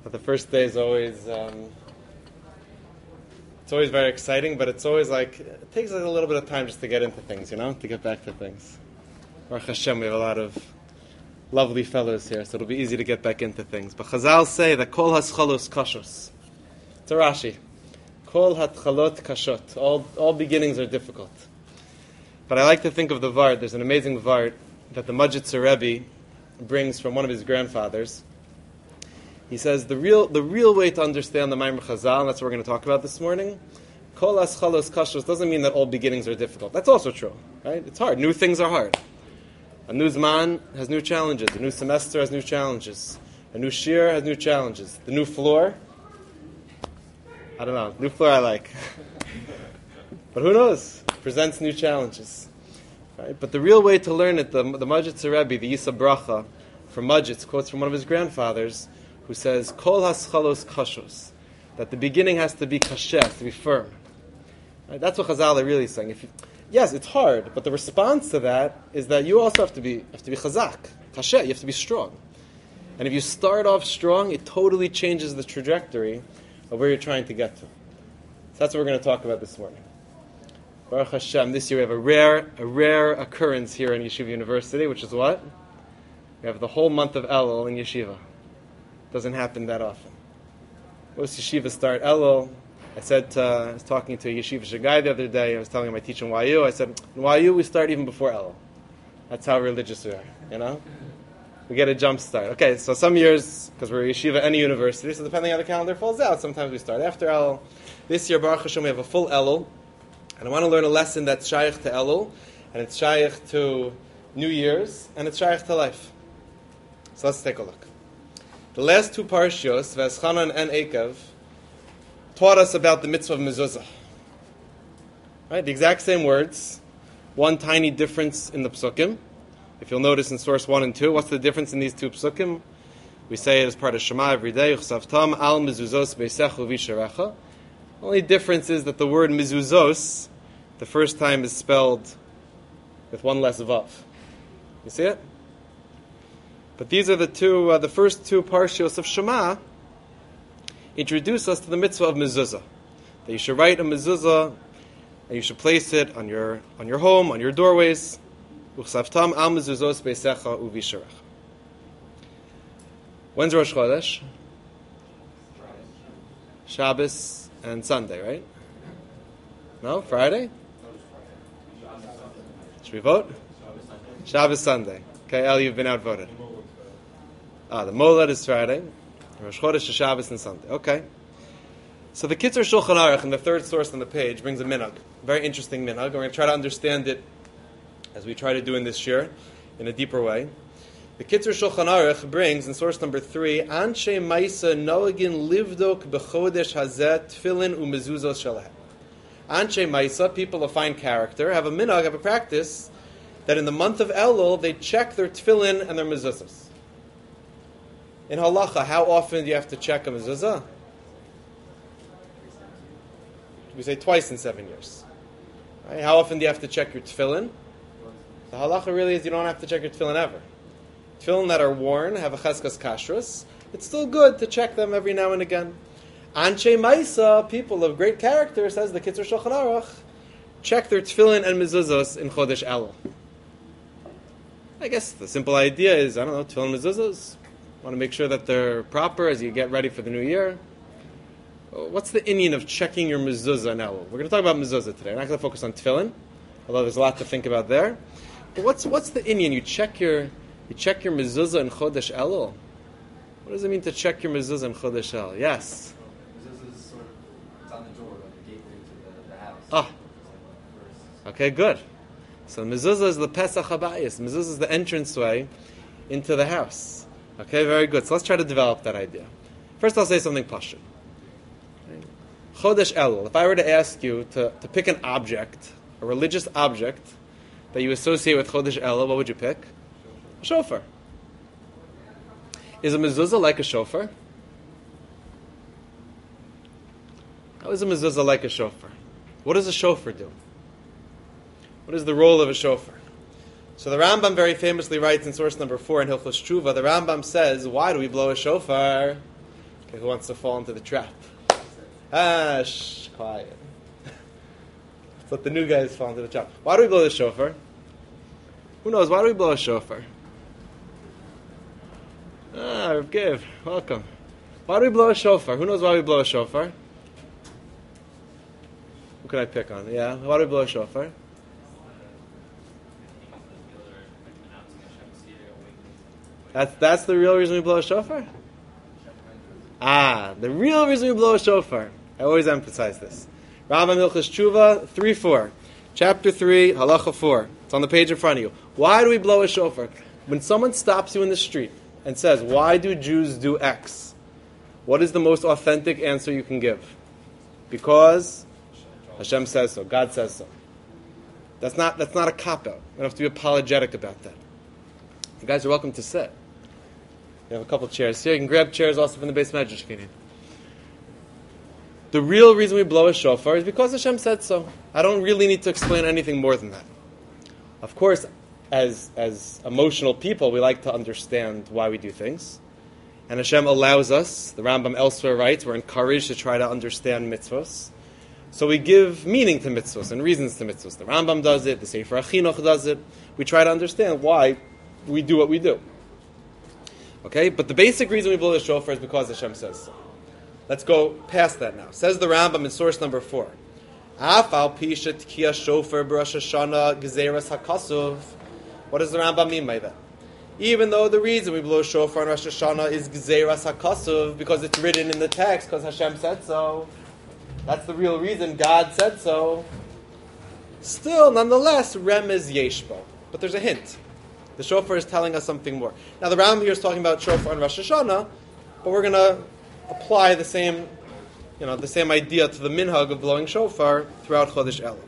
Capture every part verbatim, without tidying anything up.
But the first day is always, um, it's always very exciting, but it's always like, it takes like a little bit of time just to get into things, you know, to get back to things. Baruch Hashem, we have a lot of lovely fellows here, so it'll be easy to get back into things. But Chazal say that kol haschalot kashos. It's a Rashi. Kol hatchalot kashot. All all beginnings are difficult. But I like to think of the Vart. There's an amazing Vart that the Majitzer Rebbe brings from one of his grandfathers. He says the real the real way to understand the Maimer Chazal, and that's what we're going to talk about this morning, kol haschalot kashos doesn't mean that all beginnings are difficult. That's also true, right? It's hard. New things are hard. A new Zman has new challenges. A new semester has new challenges. A new Shir has new challenges. The new floor, I don't know. New floor I like. But who knows? Presents new challenges. Right? But the real way to learn it, the, the Majitzer Rebbe, the Yisa Bracha, from Majitz, quotes from one of his grandfathers, who says, Kol haschalos kashos, that the beginning has to be kasheh, has to be firm. Right? That's what Chazal are really saying. If you, yes, it's hard, but the response to that is that you also have to be have to be chazak, kasheh, you have to be strong. And if you start off strong, it totally changes the trajectory of where you're trying to get to. So that's what we're going to talk about this morning. Baruch Hashem, this year we have a rare, a rare occurrence here in Yeshiva University, which is what? We have the whole month of Elul in Yeshiva. Doesn't happen that often. Most yeshivas start Elul. I said, to, I was talking to a Yeshiva Shagai the other day, I was telling him I teach in Y U, I said, in Y U we start even before Elul. That's how religious we are, you know? We get a jump start. Okay, so some years, because we're a yeshiva and a university, so depending on how the calendar falls out, sometimes we start after Elul. This year, Baruch Hashem, we have a full Elul, and I want to learn a lesson that's shaykh to Elul, and it's shaykh to New Year's, and it's shaykh to life. So let's take a look. The last two parshios, V'eschanan and Ekev, taught us about the mitzvah of mezuzah. Right, the exact same words, one tiny difference in the psukim. If you'll notice in source one and two, what's the difference in these two psukim? We say it as part of Shema every day. Uchsavtam al mezuzos beisechu visharecha. Only difference is that the word mezuzos, the first time is spelled with one less vav. You see it? But these are the two, uh, the first two parshios of Shema introduce us to the mitzvah of mezuzah. That you should write a mezuzah and you should place it on your on your home, on your doorways. Uchsavtam al mezuzos beisecha uvisharech. When's Rosh Chodesh? Shabbos and Sunday, right? No, Friday? Should we vote? Shabbos, Sunday. Okay, El, you've been outvoted. Ah, the Molad is Friday. Rosh Chodesh is Shabbos and Sunday. Okay. So the Kitzur Shulchan Aruch, in the third source on the page, brings a minhag. Very interesting minhag. We're going to try to understand it as we try to do in this year, in a deeper way. The Kitzur Shulchan Aruch brings, in source number three, Anshe Maisa Noagin Livdok B'chodesh Hazet Tfilin Umezuzos Shalahem. Anshe Maisa, people of fine character, have a minhag, have a practice, that in the month of Elul, they check their tfilin and their mezuzahs. In halacha, how often do you have to check a mezuzah? We say twice in seven years. Right? How often do you have to check your tefillin? The halacha really is you don't have to check your tefillin ever. Tefillin that are worn have a cheskas kashrus. It's still good to check them every now and again. Anshe Maisa, people of great character, says the Kitzur Shulchan Aruch, check their tefillin and mezuzahs in Chodesh Elul. I guess the simple idea is, I don't know, tefillin mezuzahs. Want to make sure that they're proper as you get ready for the new year. What's the inyan of checking your mezuzah now? We're going to talk about mezuzah today. We're not going to focus on tefillin, although there's a lot to think about there. But what's what's the inyan? You check your you check your mezuzah in Chodesh Elul. What does it mean to check your mezuzah in Chodesh Elul? Yes. Mezuzah is sort of it's on the door, like the gateway to the, the house. Ah. Okay, good. So mezuzah is the Pesach Habayis. Mezuzah is the entranceway into the house. Okay, very good. So let's try to develop that idea. First, I'll say something pashut. Chodesh Elul. If I were to ask you to, to pick an object, a religious object, that you associate with Chodesh Elul, what would you pick? A shofar. Is a mezuzah like a shofar? How is a mezuzah like a shofar? What does a shofar do? What is the role of a shofar? So the Rambam very famously writes in source number four in Hilchos Tshuva, the Rambam says, why do we blow a shofar? Okay, who wants to fall into the trap? Ah, shh, quiet. Let's let the new guys fall into the trap. Why do we blow the shofar? Who knows? Why do we blow a shofar? Ah, Rav Giv, welcome. Why do we blow a shofar? Who knows why we blow a shofar? Who can I pick on? Yeah, why do we blow a shofar? That's that's the real reason we blow a shofar? Ah, the real reason we blow a shofar. I always emphasize this. Rambam Hilchos Tshuva three four, chapter three, halacha four. It's on the page in front of you. Why do we blow a shofar? When someone stops you in the street and says, "Why do Jews do X?" What is the most authentic answer you can give? Because Hashem says so. God says so. That's not that's not a cop-out. You don't have to be apologetic about that. You guys are welcome to sit. We have a couple chairs here. You can grab chairs also from the base medrash if you need. The real reason we blow a shofar is because Hashem said so. I don't really need to explain anything more than that. Of course, as as emotional people, we like to understand why we do things. And Hashem allows us, the Rambam elsewhere writes, we're encouraged to try to understand mitzvos. So we give meaning to mitzvos and reasons to mitzvos. The Rambam does it, the Sefer HaChinuch does it. We try to understand why we do what we do. Okay, but the basic reason we blow the shofar is because Hashem says so. Let's go past that now. Says the Rambam in source number four. Af al pisha tkiya shofar b'Rosh Hashanah gezeras hakasuv. What does the Rambam mean by that? Even though the reason we blow shofar on Rosh Hashanah is gezeras hakasuv, because it's written in the text, because Hashem said so. That's the real reason. God said so. Still, nonetheless, remez yeshbo. But there's a hint. The shofar is telling us something more. Now, the Rambam here is talking about shofar on Rosh Hashanah, but we're going to apply the same, you know, the same idea to the minhag of blowing shofar throughout Chodesh Elul.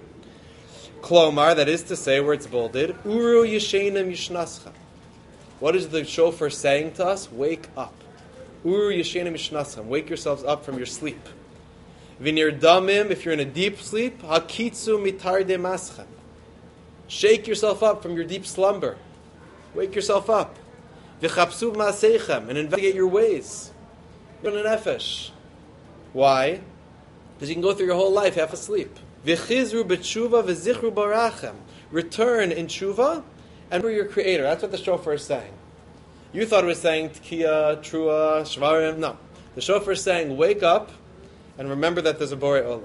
Klomar, that is to say, where it's bolded, Uru yeshenim yishnaschem. What is the shofar saying to us? Wake up. Uru yeshenim yishnaschem. Wake yourselves up from your sleep. V'nir damim, if you're in a deep sleep, hakitzu mitarde maschem. Shake yourself up from your deep slumber. Wake yourself up. V'chapsu ma'aseichem, and investigate your ways. You're in an nefesh. Why? Because you can go through your whole life half asleep. V'chizru b'tshuva v'zichru barachem. Return in tshuva and remember your Creator. That's what the shofar is saying. You thought it was saying tkiya, trua, shvarim. No. The shofar is saying, wake up and remember that there's a borei olam.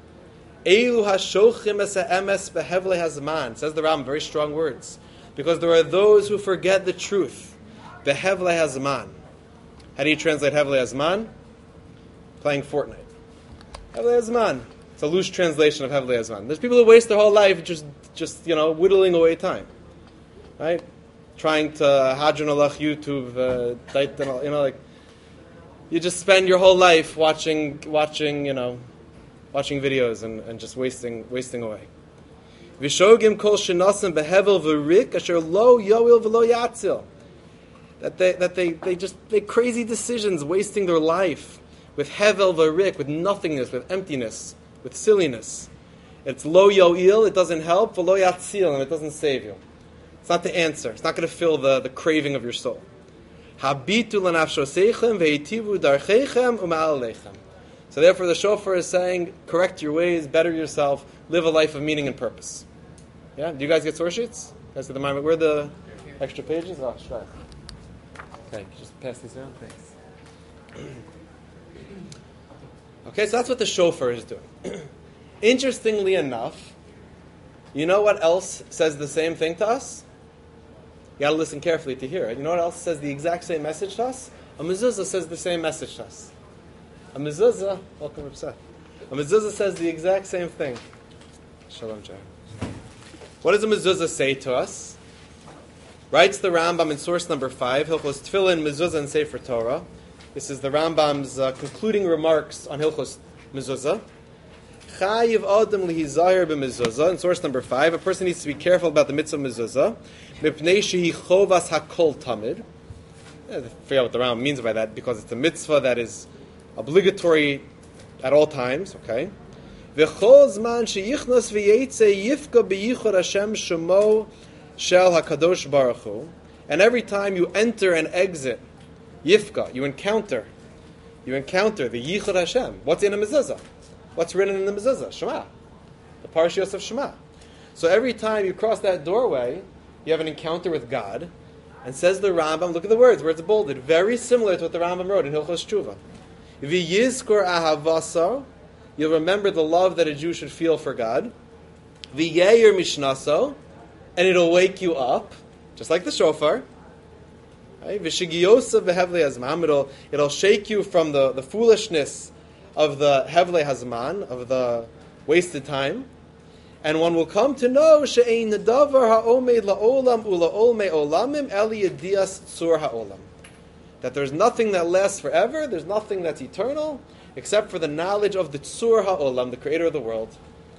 Eilu hashochim es ha'emes behevle hazman. Says the Ram, very strong words. Because there are those who forget the truth. Behevle hazman. How do you translate hevle hazman? Playing Fortnite. Hevle hazman. It's a loose translation of hevle hazman. There's people who waste their whole life just, just you know, whittling away time. Right? Trying to hadron alach YouTube, uh, you know, like, you just spend your whole life watching, watching, you know, watching videos and, and just wasting, wasting away. V'shogim kol shenasim behevel v'rik asher lo yoil v'lo yatzil. That they that they, they just make crazy decisions, wasting their life with hevel v'rik, with nothingness, with emptiness, with silliness. It's lo yoil, it doesn't help, v'lo yatzil, and it doesn't save you. It's not the answer. It's not going to fill the, the craving of your soul. Habitu l'nafshoseichem ve'itivu darcheichem u'ma'aleichem. So therefore the shofar is saying, correct your ways, better yourself, live a life of meaning and purpose. Yeah? Do you guys get source sheets? Guys get the mind? Where are the extra pages? Oh, sure. Okay, just pass these around. Thanks. Okay, so that's what the shofar is doing. Interestingly enough, you know what else says the same thing to us? You gotta listen carefully to hear it. You know what else says the exact same message to us? A mezuzah says the same message to us. A mezuzah, welcome Reb Seth. A mezuzah says the exact same thing. Shalom, Jared. What does a mezuzah say to us? Writes the Rambam in source number five, Hilchos Tefillin, Mezuzah, and Sefer Torah. This is the Rambam's uh, concluding remarks on Hilchos Mezuzah. Chayiv Adam lihizahir b'mezuzah. In source number five, a person needs to be careful about the mitzvah mezuzah. Mipnei shehi chovas hakol tamid. I forget what the Rambam means by that, because it's a mitzvah that is obligatory at all times. Okay. V'chol zman sheyichnos v'yetze yifka b'yichud Hashem shemo shel hakadosh baruch hu. And every time you enter and exit, yifka, you encounter you encounter the Yichud Hashem. What's in a mezuzah? What's written in the mezuzah? Shema. The Parshiyos of Shema. So every time you cross that doorway, you have an encounter with God. And says the Rambam, look at the words, where it's bolded, very similar to what the Rambam wrote in Hilchos Tshuva. V'yizkor ahavasa, you'll remember the love that a Jew should feel for God. V'yeir mishnaso, and it'll wake you up, just like the shofar. V'shigiyosa v'hevle hazman, it'll it'll shake you from the, the foolishness of the hevle hazman, of the wasted time. And one will come to know she'ein davar ha'omed la'olam ula'olmei olamim eli yedias tzur ha'olam. That there's nothing that lasts forever, there's nothing that's eternal, except for the knowledge of the tzur ha'olam, the creator of the world.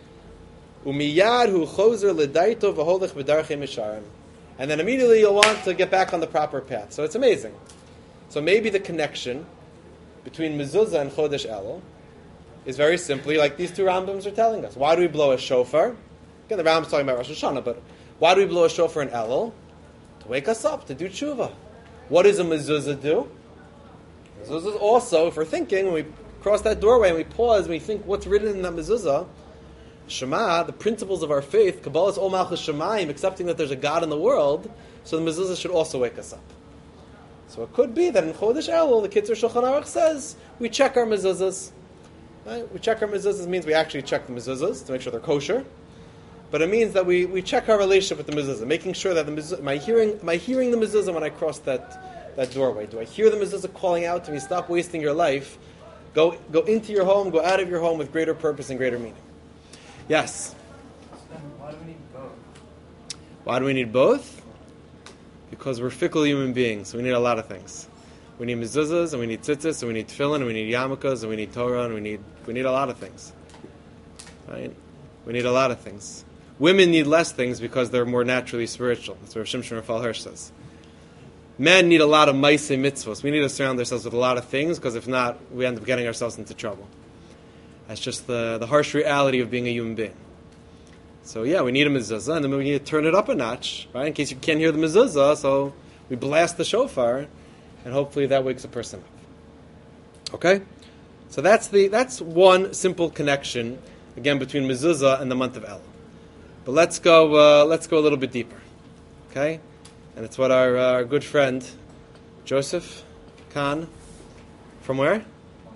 Umiyad hu chozer l'daito v'holech b'darchei misharim. And then immediately you'll want to get back on the proper path. So it's amazing. So maybe the connection between mezuzah and Chodesh Elul is very simply like these two Rambams are telling us. Why do we blow a shofar? Again, the Rambam's talking about Rosh Hashanah, but why do we blow a shofar in Elul? To wake us up, to do tshuva. What does a mezuzah do? Mezuzah is also, if we're thinking, when we cross that doorway and we pause and we think what's written in that mezuzah, Shema, the principles of our faith, Kabbalah's Ol Malchus Shemayim, accepting that there's a God in the world, so the mezuzah should also wake us up. So it could be that in Chodesh Elul, the Kitzur Shulchan Aruch says, we check our mezuzahs. Right? We check our mezuzahs means we actually check the mezuzahs to make sure they're kosher. But it means that we, we check our relationship with the mezuzah, making sure that the mezuzah, am I hearing, am I hearing the mezuzah when I cross that, that doorway? Do I hear the mezuzah calling out to me, stop wasting your life, go go into your home, go out of your home with greater purpose and greater meaning? Yes? Then why do we need both? Why do we need both? Because we're fickle human beings. We need a lot of things. We need mezuzahs, and we need tzitzis, and we need tefillin, and we need yarmulkes, and we need Torah, and we need we need a lot of things. Right? We need a lot of things. Women need less things because they're more naturally spiritual. That's what Rav Shimshon Raphael Hirsch says. Men need a lot of ma'aseh mitzvos. We need to surround ourselves with a lot of things, because if not, we end up getting ourselves into trouble. That's just the, the harsh reality of being a human being. So yeah, we need a mezuzah, and then we need to turn it up a notch, right? In case you can't hear the mezuzah, so we blast the shofar, and hopefully that wakes a person up. Okay? So that's the that's one simple connection, again, between mezuzah and the month of Elul. But let's go uh, let's go a little bit deeper. Okay? And it's what our, uh, our good friend Joseph Kahn, from where?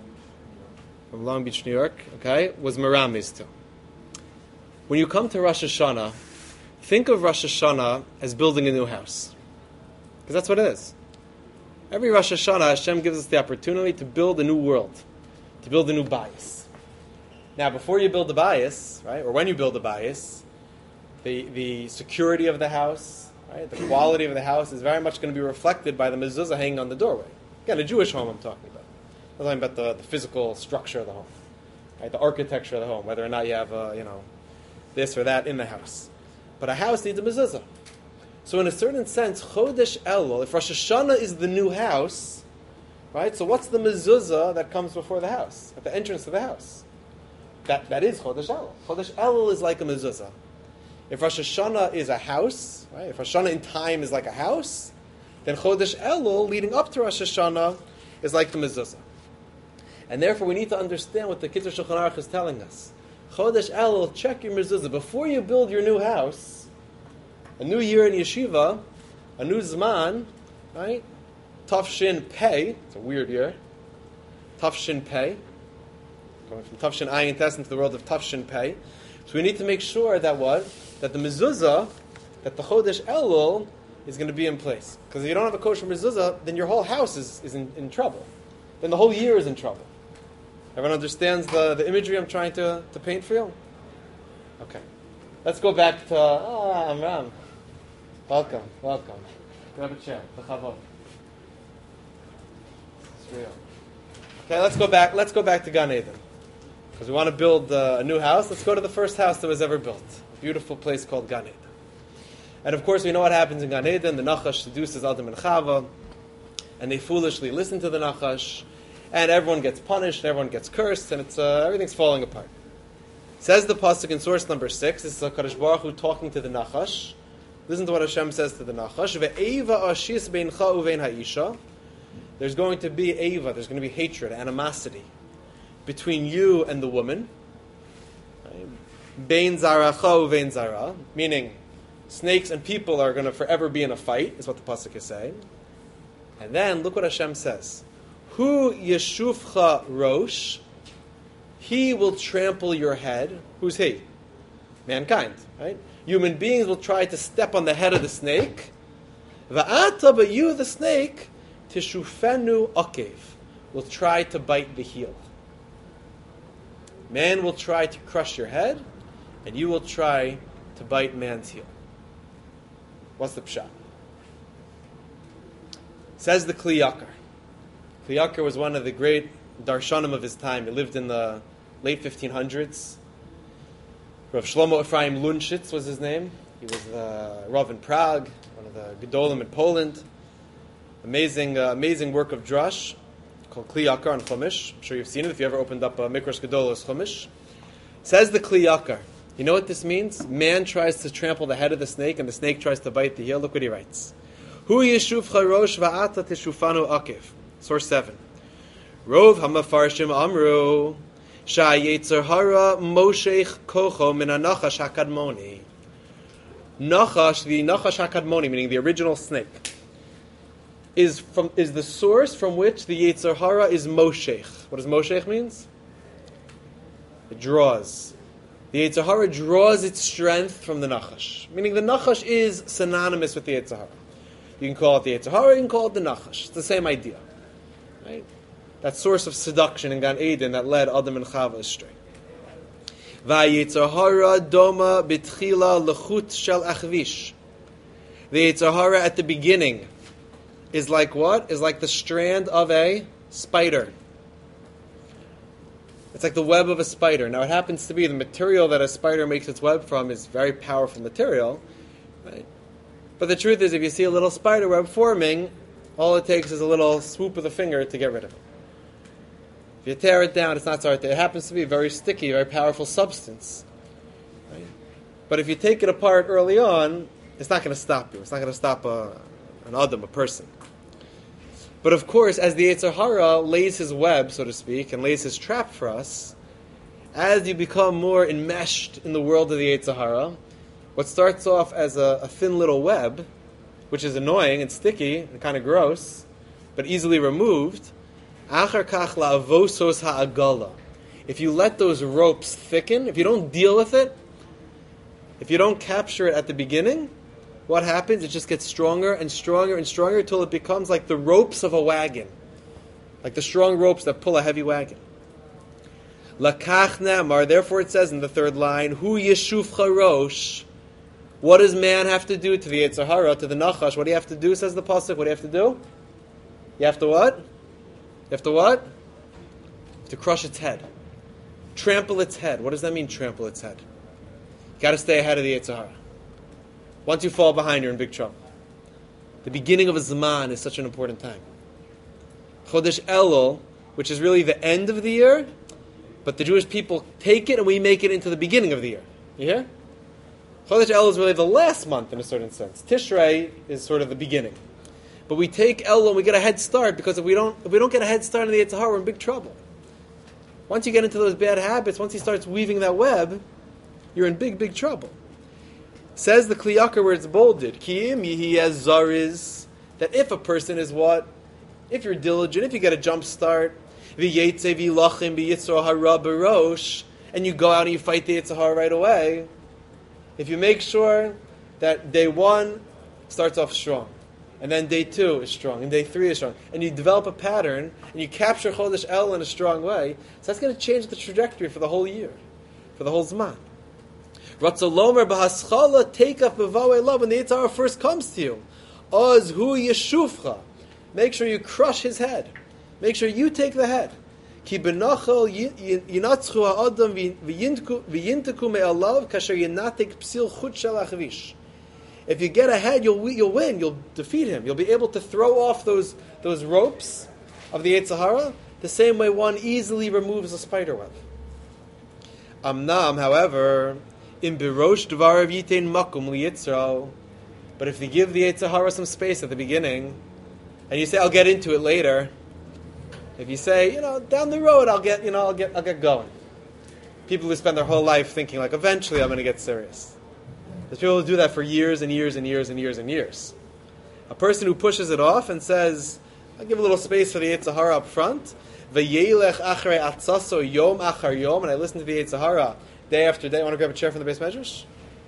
From Long Beach, New York, okay, was meramis to. When you come to Rosh Hashanah, think of Rosh Hashanah as building a new house. Because that's what it is. Every Rosh Hashanah, Hashem gives us the opportunity to build a new world, to build a new bias. Now, before you build the bias, right, or when you build the bias, the, the security of the house, right, the quality of the house is very much going to be reflected by the mezuzah hanging on the doorway. Again, a Jewish home I'm talking about. I'm talking about the, the physical structure of the home, right, the architecture of the home, whether or not you have, uh, you know, this or that in the house. But a house needs a mezuzah. So in a certain sense, Chodesh Elul, if Rosh Hashanah is the new house, right, so what's the mezuzah that comes before the house, at the entrance to the house? That That is Chodesh Elul. Chodesh Elul is like a mezuzah. If Rosh Hashanah is a house, right, if Rosh Hashanah in time is like a house, then Chodesh Elul, leading up to Rosh Hashanah, is like the mezuzah. And therefore we need to understand what the Kitzur Shulchan Aruch is telling us. Chodesh Elul, check your mezuzah. Before you build your new house, a new year in yeshiva, a new zman, right? Tafshin Pei, it's a weird year. Tafshin Pei, going from Tafshin Ayin Tes into the world of Tafshin Pei. So we need to make sure that what? That the mezuzah, that the Chodesh Elul is going to be in place. Because if you don't have a kosher mezuzah, then your whole house is, is in, in trouble. Then the whole year is in trouble. Everyone understands the, the imagery I'm trying to, to paint for you? Okay. Let's go back to... Ah, Amram. Welcome, welcome. Grab a chair. L'chavod. It's real. Okay, let's go back. Let's go back to Gan Eden, because we want to build uh, a new house. Let's go to the first house that was ever built. A beautiful place called Gan Eden. And of course, we know what happens in Gan Eden. The Nachash seduces Adam and Chava, and they foolishly listen to the Nachash, and everyone gets punished, and everyone gets cursed, and it's uh, everything's falling apart. Says the pasuk in source number six. This is HaKadosh Baruch Hu talking to the Nachash. Listen to what Hashem says to the Nachash. Ve'eva ashis beincha uvein ha'isha. there's going to be eva, there's going to be hatred, animosity between you and the woman. Bein zaracha uvein zara, meaning snakes and people are going to forever be in a fight, is what the pasuk is saying. And then look what Hashem says: Hu yeshufcha rosh, he will trample your head. Who's he? Mankind, right? Human beings will try to step on the head of the snake. Va'ata, but you, the snake, tishufenu akev, will try to bite the heel. Man will try to crush your head, and you will try to bite man's heel. What's the pshat? Says the Kli Yakar. Kli Yakar was one of the great darshanim of his time. He lived in the late fifteen hundreds. Rav Shlomo Ephraim Lunshitz was his name. He was the Rav in Prague, one of the Gedolim in Poland. Amazing, uh, amazing work of drush called Kli Yakar on Chumash. I'm sure you've seen it if you ever opened up a Mikrash Gedolos Chumash. Says the Kli Yakar. You know what this means? Man tries to trample the head of the snake, and the snake tries to bite the heel. Look what he writes: Hu yeshufcha rosh va'ata teshufanu akev. Source seven. Rov hamafarshim amru sha'yetzer hara moshech kocho min hanachash hakadmoni. Nachash, the nachash hakadmoni, meaning the original snake, is from is the source from which the yetzer hara is moshech. What does moshech means? It draws. The yetzer hara draws its strength from the nachash, meaning the nachash is synonymous with the yetzer hara. You can call it the yetzer hara, you can call it the nachash. It's the same idea, right? That source of seduction in Gan Eden that led Adam and Chava astray. Va'yetzer hara doma b'tchila lechut shel achvish. The yetzer hara at the beginning is like what? Is like the strand of a spider. It's like the web of a spider. Now it happens to be the material that a spider makes its web from is very powerful material, right? But the truth is, if you see a little spider web forming, all it takes is a little swoop of the finger to get rid of it. If you tear it down, it's not so hard. It happens to be a very sticky, very powerful substance, right? But if you take it apart early on, it's not going to stop you. It's not going to stop a, an Adam, a person. But of course, as the yetzer hara lays his web, so to speak, and lays his trap for us, as you become more enmeshed in the world of the yetzer hara, what starts off as a, a thin little web, which is annoying and sticky and kind of gross, but easily removed, achar kach la'avosos ha'agala. If you let those ropes thicken, if you don't deal with it, if you don't capture it at the beginning, what happens? It just gets stronger and stronger and stronger until it becomes like the ropes of a wagon, like the strong ropes that pull a heavy wagon. Lakach namar. Therefore, it says in the third line, Hu yeshufcha rosh. What does man have to do to the yetzer hara, to the nachash? What do you have to do? Says the pasuk. What do you have to do? You have to what? You have to what? You have to crush its head, trample its head. What does that mean? Trample its head. You got to stay ahead of the yetzer hara. Once you fall behind, you're in big trouble. The beginning of a Zman is such an important time. Chodesh Elul, which is really the end of the year, but the Jewish people take it and we make it into the beginning of the year. You hear? Chodesh Elul is really the last month in a certain sense. Tishrei is sort of the beginning. But we take Elul and we get a head start, because if we don't if we don't get a head start in the Yetzer Hara, we're in big trouble. Once you get into those bad habits, once he starts weaving that web, you're in big, big trouble. Says the Kli Yakar where it's bolded, Ki'im yihi zariz, that if a person is what? If you're diligent, if you get a jump start, v'yetze v'lachim b'yitzro hara b'rosh, and you go out and you fight the Yetzer Hara right away, if you make sure that day one starts off strong, and then day two is strong, and day three is strong, and you develop a pattern, and you capture Chodesh El in a strong way, so that's going to change the trajectory for the whole year, for the whole Zman. Ratzalomer b'haschala teikaf b'vawei love, when the Yetzer Hara first comes to you, oz hu yeshufcha, make sure you crush his head. Make sure you take the head. Ki benachal yinatzchu ha'adam v'yinteku me'alav kasher yinatek psil chut shel achvish. If you get ahead, you'll you'll win. You'll defeat him. You'll be able to throw off those those ropes of the Yetzer Hara the same way one easily removes a spider web. Amnam, however, in birosh dvarav yitein makum liyitzro. But if you give the Yetzer Hara some space at the beginning, and you say, I'll get into it later, If you say, you know, down the road I'll get, you know, I'll get, I'll get going. People who spend their whole life thinking like, eventually I'm going to get serious. There's people who do that for years and years and years and years and years. A person who pushes it off and says, I'll give a little space for the Yetzer Hara up front. V'yelech achrei atzaso yom achar yom, and I listen to the Yetzer Hara day after day. I want to grab a chair from the Beis Medrash.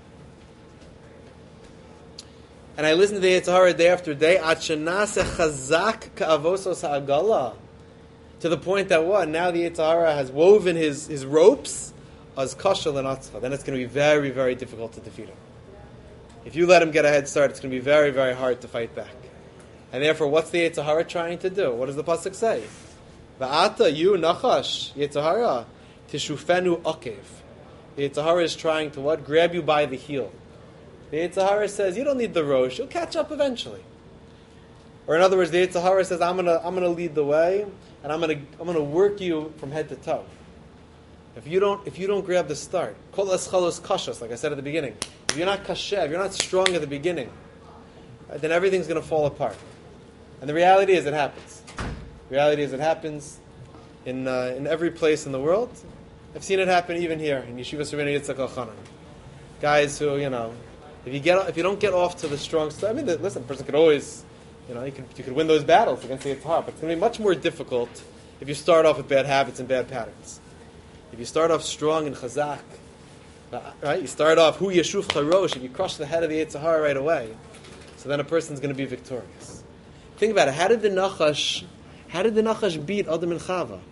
And I listen to the Yetzer Hara day after day. Ad shenaseh chazak ka'avosos ha'agala. To the point that what? Now the Yetzer Hara has woven his, his ropes as kashal and atzva. Then it's going to be very, very difficult to defeat him. If you let him get a head start, it's going to be very, very hard to fight back. And therefore, what's the Yetzer Hara trying to do? What does the pasuk say? Va'ata, you, Nachash, Yetzer Hara, tishufenu akev. The Yetzer Hara is trying to what? Grab you by the heel. The Yetzer Hara says, you don't need the rosh, you'll catch up eventually. Or in other words, the Yetzer Hara says, I'm gonna I'm gonna lead the way, and I'm gonna I'm gonna work you from head to toe. If you don't if you don't grab the start, kol eschalos kashos, like I said at the beginning, if you're not kasher, if you're not strong at the beginning, right, then everything's gonna fall apart. And the reality is, it happens. The reality is, it happens in uh, in every place in the world. I've seen it happen even here in Yeshiva Rabbeinu Yitzchak Elchanan. Guys who, you know, if you get if you don't get off to the strong start, I mean, the, listen, a person could always, you know, you could you could win those battles against the Yetzer Hara, but it's going to be much more difficult if you start off with bad habits and bad patterns. If you start off strong and chazak, right? You start off hu yeshuf charosh, and you crush the head of the Yetzer Hara right away. So then a person's going to be victorious. Think about it. How did the Nachash, how did the Nachash beat Adam and Chava?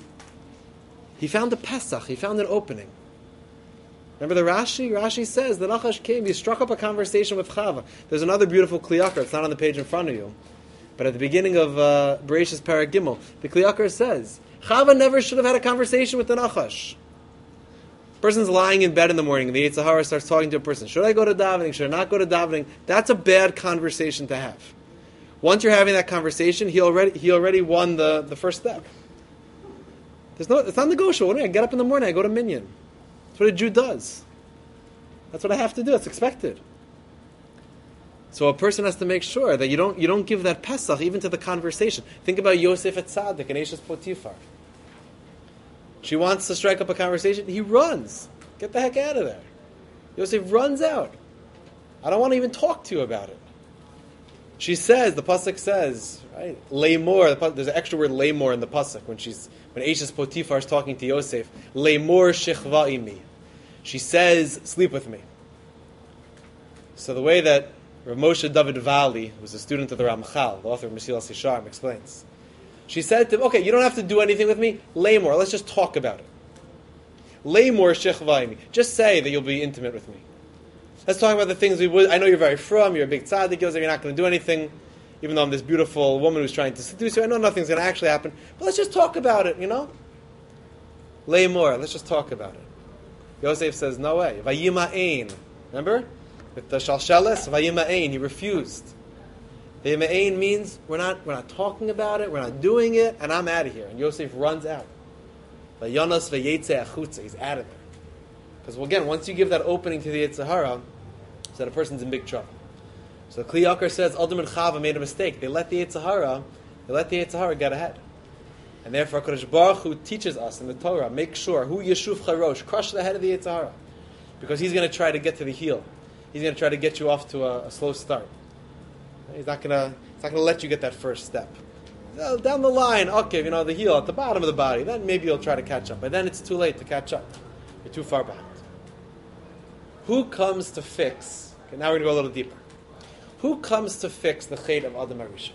He found a Pesach. He found an opening. Remember the Rashi? Rashi says the Nachash came. He struck up a conversation with Chava. There's another beautiful Kliyakar. It's not on the page in front of you, but at the beginning of uh, Bereshis Parag Gimel, the Kliyakar says Chava never should have had a conversation with the Nachash. Person's lying in bed in the morning, and the Yetzer Hara starts talking to a person. Should I go to davening? Should I not go to davening? That's a bad conversation to have. Once you're having that conversation, he already he already won the, the first step. There's no, it's not negotiable. I get up in the morning, I go to minyan. That's what a Jew does. That's what I have to do. It's expected. So a person has to make sure that you don't you don't give that Pesach even to the conversation. Think about Yosef at Tzaddik and Eshes Potifar. She wants to strike up a conversation. He runs. Get the heck out of there. Yosef runs out. I don't want to even talk to you about it. She says, the pasuk says, right? Leimor. The, there's an extra word leimor in the pasuk when she's when Eshes Potifar is talking to Yosef. Leimor shechva imi. She says, sleep with me. So the way that Rav Moshe David Vali, who was a student of the Ramchal, the author of Mesilas Yesharim, explains. She said to him, okay, you don't have to do anything with me. Leimor, let's just talk about it. Leimor shechva imi. Just say that you'll be intimate with me. Let's talk about the things we would. I know you're very frum, you're a big tzaddik, you're not going to do anything, even though I'm this beautiful woman who's trying to seduce you. I know nothing's going to actually happen, but let's just talk about it, you know? Lay more, let's just talk about it. Yosef says, no way. Vayima'ain. Remember? With the shalsheles, vayima'ain, he refused. Vayima'ain means we're not, we're not talking about it, we're not doing it, and I'm out of here. And Yosef runs out. Vayonos vayetze achutza, he's out of there. Because, well, again, once you give that opening to the Yetzer Hara, so that a person's in big trouble. So the Kli Yakar says, Adam and Chava made a mistake. They let the Yetzer Hara, they let the Yetzer Hara get ahead. And therefore, HaKadosh Baruch Hu teaches us in the Torah, make sure, Hu Yeshuf Charosh, crush the head of the Yetzer Hara. Because he's going to try to get to the heel. He's going to try to get you off to a, a slow start. He's not going to He's not going to let you get that first step. Down the line, okay, you know, the heel at the bottom of the body, then maybe you'll try to catch up. But then it's too late to catch up. You're too far behind. Who comes to fix? Okay, now we're going to go a little deeper. Who comes to fix the Chet of Adam HaRishon?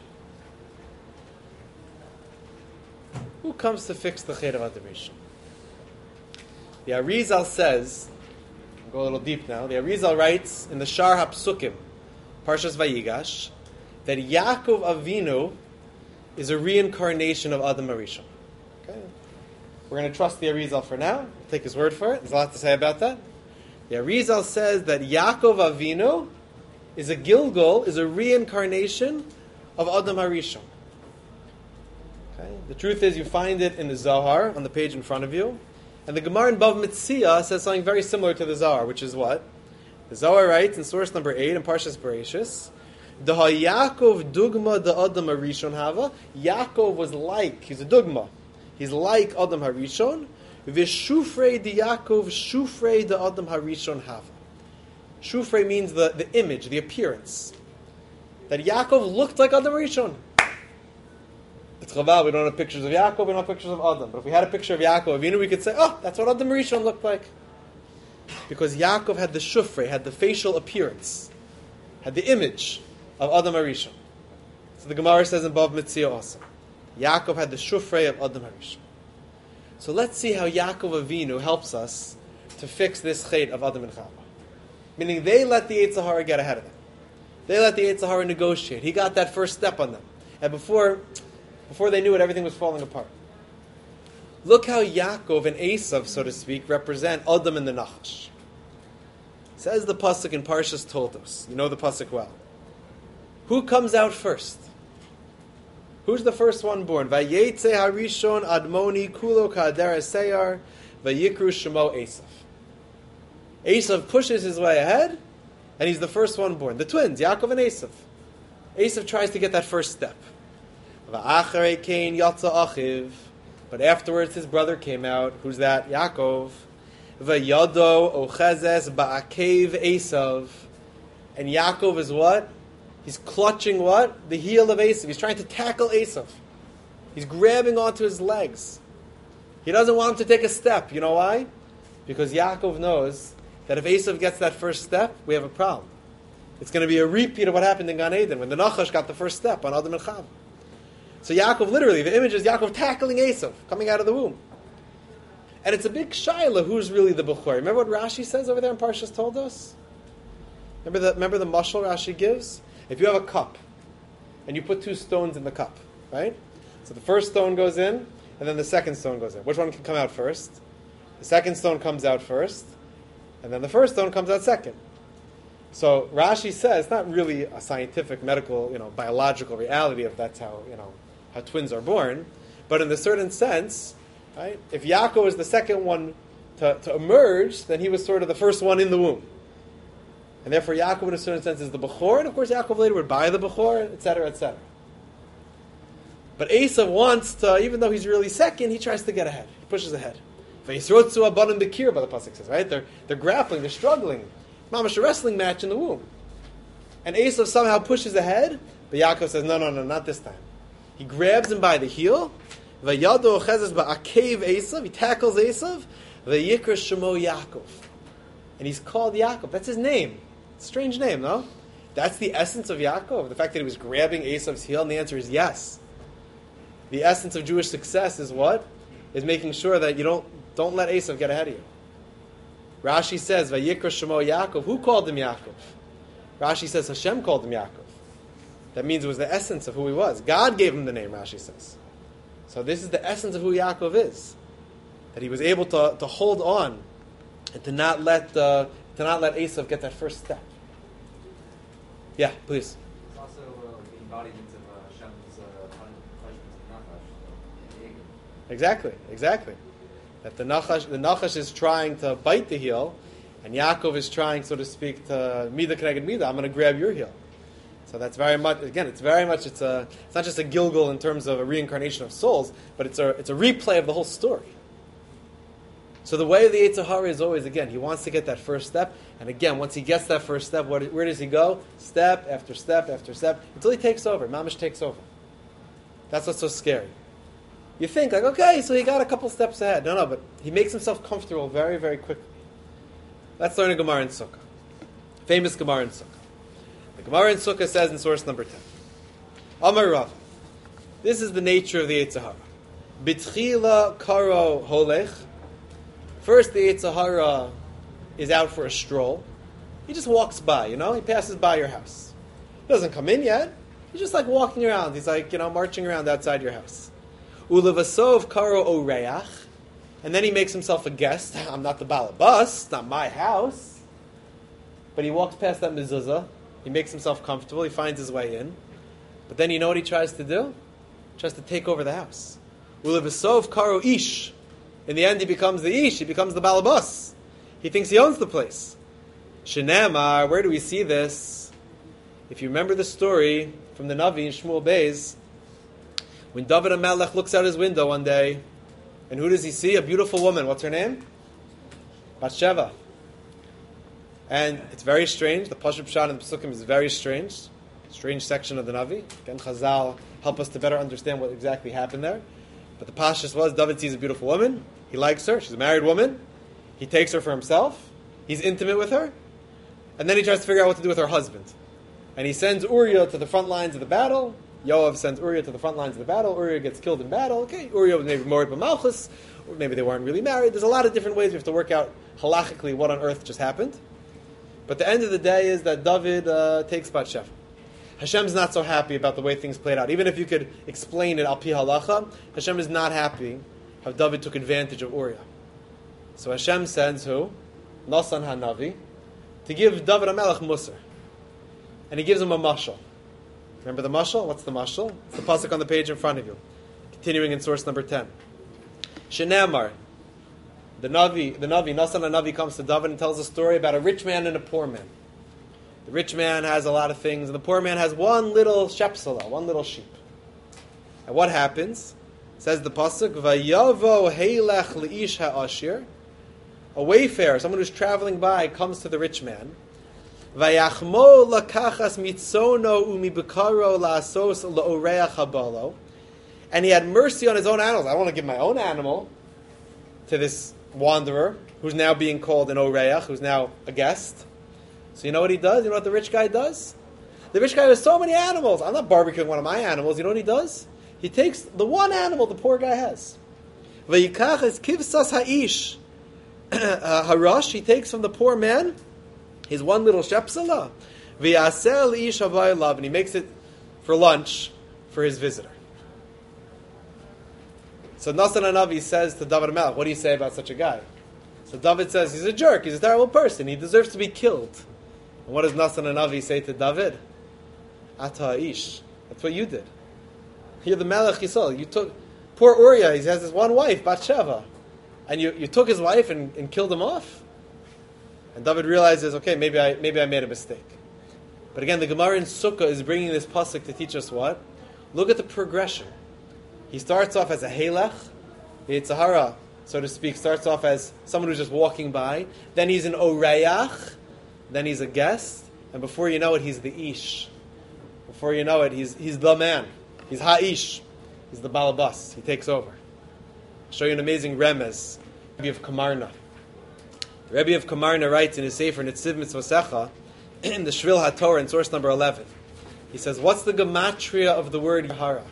Who comes to fix the Chet of Adam HaRishon? The Arizal says, I'll go a little deep now, the Arizal writes in the Shar HaPsukim, Parshas Vayigash, that Yaakov Avinu is a reincarnation of Adam HaRishon. Okay? We're going to trust the Arizal for now. We'll take his word for it. There's a lot to say about that. The Arizal says that Yaakov Avinu is a Gilgul, is a reincarnation of Adam HaRishon. Okay? The truth is, you find it in the Zohar, on the page in front of you. And the Gemara in Bav Metzia says something very similar to the Zohar, which is what? The Zohar writes in source number eight in Parshas Bereshis, The Yaakov dugma the Adam Harishon hava. Yaakov was like, he's a dugma. He's like Adam Harishon. V'shufrei the Yaakov shufrei the Adam Harishon hava. Shufrei means the, the image, the appearance. That Yaakov looked like Adam Harishon. It's chaval, we don't have pictures of Yaakov, we don't have pictures of Adam. But if we had a picture of Yaakov, you know, we could say, oh, that's what Adam Harishon looked like. Because Yaakov had the shufrei, had the facial appearance, had the image of Adam Harishon. So the Gemara says in Bav Mitzia also, Yaakov had the shufrei of Adam Harishon. So let's see how Yaakov Avinu helps us to fix this chait of Adam and Chava. Meaning they let the Yetzer Hara get ahead of them. They let the Yetzer Hara negotiate. He got that first step on them. And before, before they knew it, everything was falling apart. Look how Yaakov and Esav, so to speak, represent Adam and the Nachash. Says the pasuk in Parshas Toldos. You know the pasuk well. Who comes out first? Who's the first one born? Vayetze harishon admoni kulo ka'ader seyar vayikru shemo Esav. Esav pushes his way ahead, and he's the first one born. The twins, Yaakov and Esav. Esav tries to get that first step. Va'acharei kein yatza achiv. But afterwards his brother came out. Who's that? Yaakov. Vayado ochezes ba'akev Esav. And Yaakov is what? He's clutching what? The heel of Esav. He's trying to tackle Esav. He's grabbing onto his legs. He doesn't want him to take a step. You know why? Because Yaakov knows that if Esav gets that first step, we have a problem. It's going to be a repeat of what happened in Gan Eden when the Nachash got the first step on Adam and Chava. So Yaakov, literally, the image is Yaakov tackling Esav, coming out of the womb. And it's a big shaila who's really the Bechor. Remember what Rashi says over there in Parshas Toldos? Remember the, remember the mashal Rashi gives? If you have a cup, and you put two stones in the cup, right? So the first stone goes in, and then the second stone goes in. Which one can come out first? The second stone comes out first, and then the first stone comes out second. So Rashi says, it's not really a scientific, medical, you know, biological reality if that's how, you know, how twins are born, but in a certain sense, right? If Yaakov is the second one to, to emerge, then he was sort of the first one in the womb. And therefore Yaakov in a certain sense is the Bechor, and of course Yaakov later would buy the Bechor, et cetera, et cetera. But Esav wants to, even though he's really second, he tries to get ahead. He pushes ahead. Vayisrotzu abanim bekir, the pasuk says, right? They're, they're grappling, they're struggling. Mamash, a wrestling match in the womb. And Esav somehow pushes ahead, but Yaakov says, no, no, no, not this time. He grabs him by the heel, Vayado ochezes ba'akev Esav, he tackles Esav, Vayikra shemo Yaakov. And he's called Yaakov. That's his name. Strange name, no? That's the essence of Yaakov, the fact that he was grabbing Esav's heel, and the answer is yes. The essence of Jewish success is what? Is making sure that you don't, don't let Esav get ahead of you. Rashi says, Vayikra shemo Yaakov. Who called him Yaakov? Rashi says Hashem called him Yaakov. That means it was the essence of who he was. God gave him the name, Rashi says. So this is the essence of who Yaakov is. That he was able to, to hold on and to not let uh, to not let Esav get that first step. Yeah, please. It's also uh, the embodiment of uh, Hashem's uh, punishment of Nachash. So, Exactly, exactly. That the Nachash, the Nachash is trying to bite the heel, and Yaakov is trying, so to speak, to Mida Keneged Mida. I'm going to grab your heel. So that's very much, again, it's very much, it's a, it's not just a Gilgul in terms of a reincarnation of souls, but it's a, it's a replay of the whole story. So the way of the Yetzer Hara is always, again, he wants to get that first step, and again, once he gets that first step, what, where does he go? Step after step after step, until he takes over. Mamish takes over. That's what's so scary. You think, like, okay, so he got a couple steps ahead. No, no, but he makes himself comfortable very, very quickly. Let's learn a Gemara in Sukkah. Famous Gemara in Sukkah. The Gemara in Sukkah says in source number ten, Amar Rav, this is the nature of the Yetzer Hara. Bitchila karo holech. First, the Yetzer Hara is out for a stroll. He just walks by, you know? He passes by your house. He doesn't come in yet. He's just like walking around. He's like, you know, marching around outside your house. Ulevasov karo oreach. And then he makes himself a guest. I'm not the balabas. It's not my house. But he walks past that mezuzah. He makes himself comfortable. He finds his way in. But then you know what he tries to do? He tries to take over the house. Ulevasov karo ish. In the end, he becomes the ish. He becomes the balabas. He thinks he owns the place. Shenamar, where do we see this? If you remember the story from the Navi in Shmuel Beis, when David HaMelech looks out his window one day, and who does he see? A beautiful woman. What's her name? Bathsheba. And it's very strange. The Pashup Pshat and the Pesukim is very strange. Strange section of the Navi. Again, Chazal help us to better understand what exactly happened there. But the Pashas was, David sees a beautiful woman. He likes her. She's a married woman. He takes her for himself. He's intimate with her. And then he tries to figure out what to do with her husband. And he sends Uriah to the front lines of the battle. Yoav sends Uriah to the front lines of the battle. Uriah gets killed in battle. Okay, Uriah was maybe married by Malchus, or maybe they weren't really married. There's a lot of different ways we have to work out halachically what on earth just happened. But the end of the day is that David uh, takes Bathsheba. Hashem's not so happy about the way things played out. Even if you could explain it al pi halacha, Hashem is not happy how David took advantage of Uriah. So Hashem sends who? Nasan HaNavi, to give David HaMelech Musar. And he gives him a mashal. Remember the mashal? What's the mashal? It's the pasuk on the page in front of you. Continuing in source number ten. Shenamar, the Navi, the Navi, Nasan HaNavi comes to David and tells a story about a rich man and a poor man. The rich man has a lot of things, and the poor man has one little shepsala, one little sheep. And what happens? Says the pasuk, Vayavo heilech leish ha'ashir. A wayfarer, someone who's traveling by, comes to the rich man. Vayachmo lakachas mitzono umibekaro la'asos la'oreach habalo. And he had mercy on his own animals. I don't want to give my own animal to this wanderer, who's now being called an oreach, who's now a guest. So you know what he does? You know what the rich guy does? The rich guy has so many animals. I'm not barbecuing one of my animals. You know what he does? He takes the one animal the poor guy has. Vayikach es kivsas ha'ish harash. He takes from the poor man his one little shepsala. V'yaser li'ish havay lav. And he makes it for lunch for his visitor. So Nasan HaNavi says to David HaMelech, what do you say about such a guy? So David says, he's a jerk. He's a terrible person. He deserves to be killed. And what does Nasan HaNavi say to David? Ata ish. That's what you did. You're the Melech Yisrael. You took poor Uriah. He has his one wife, Bathsheba, and you, you took his wife and, and killed him off. And David realizes, okay, maybe I maybe I made a mistake. But again, the Gemara in Sukkah is bringing this pasuk to teach us what? Look at the progression. He starts off as a Halech, the Yetzer Hara, so to speak, starts off as someone who's just walking by. Then he's an Oreach. Then he's a guest. And before you know it, he's the Ish. Before you know it, he's he's the man. He's Ha'ish. He's the Balabas. He takes over. I'll show you an amazing remez. The Rebbe of Kamarna. The Rebbe of Kamarna writes in his Sefer Nitziv Mitzvosecha, in the Shvil HaTorah in source number eleven. He says, what's the gematria of the word Yahara?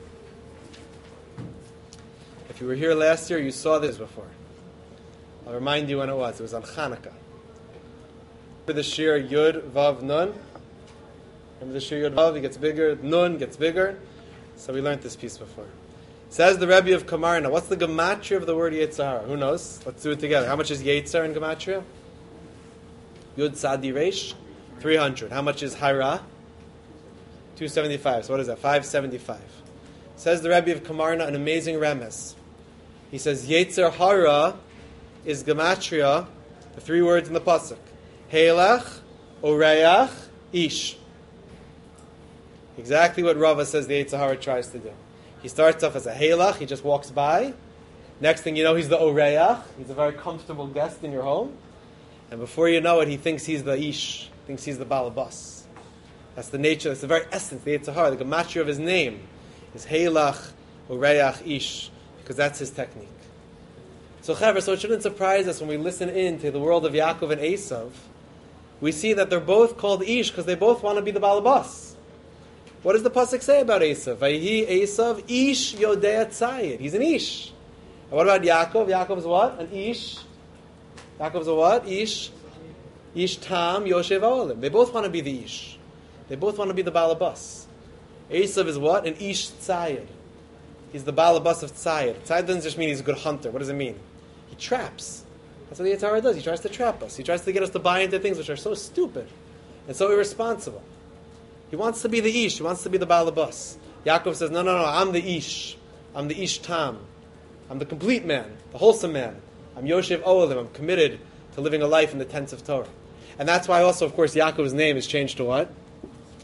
If you were here last year, you saw this before. I'll remind you when it was. It was on Chanukah. Remember the Shir Yud Vav Nun? Remember the Shir Yud Vav? It gets bigger. Nun gets bigger. So we learned this piece before. Says the Rebbe of Kamarna, what's the gematria of the word Yetzer Hara? Who knows? Let's do it together. How much is Yetzer in gematria? Yud Sadi Reish? three hundred. How much is Hara? two seventy-five. So what is that? five seventy-five. Says the Rebbe of Kamarna, an amazing remez. He says, Yetzer Hara is gematria, the three words in the pasuk. Heilech, Oreach, Ish. Exactly what Rava says the Yetzer Hara tries to do. He starts off as a Heilach, he just walks by. Next thing you know, he's the Oreach. He's a very comfortable guest in your home. And before you know it, he thinks he's the Ish, thinks he's the Balabas. That's the nature, that's the very essence, the Yetzer Hara, the gematria of his name is Heilach, Oreach, Ish, because that's his technique. So, Chaver, so it shouldn't surprise us when we listen in to the world of Yaakov and Esav. We see that they're both called Ish because they both want to be the Balabas. What does the pasuk say about Esav? Vayhi Esav Ish Yodea Tzayid. He's an Ish. And what about Yaakov? Yaakov's what? An Ish. Yaakov's a what? Ish. Ish Tam Yoshev Olim. They both want to be the Ish. They both want to be the Balabas. Esav is what? An Ish Tzayid. He's the Balabas of Tzayid. Tzayid doesn't just mean he's a good hunter. What does it mean? He traps. That's what the Yetzer Hara does. He tries to trap us. He tries to get us to buy into things which are so stupid and so irresponsible. He wants to be the Ish. He wants to be the Balabas. Yaakov says, no, no, no, I'm the Ish. I'm the Ish Tam. I'm the complete man, the wholesome man. I'm Yoshev Olim. I'm committed to living a life in the tents of Torah. And that's why also, of course, Yaakov's name is changed to what?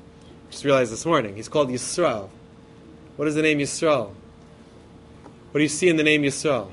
Just realized this morning. He's called Yisrael. What is the name Yisrael? What do you see in the name Yisrael?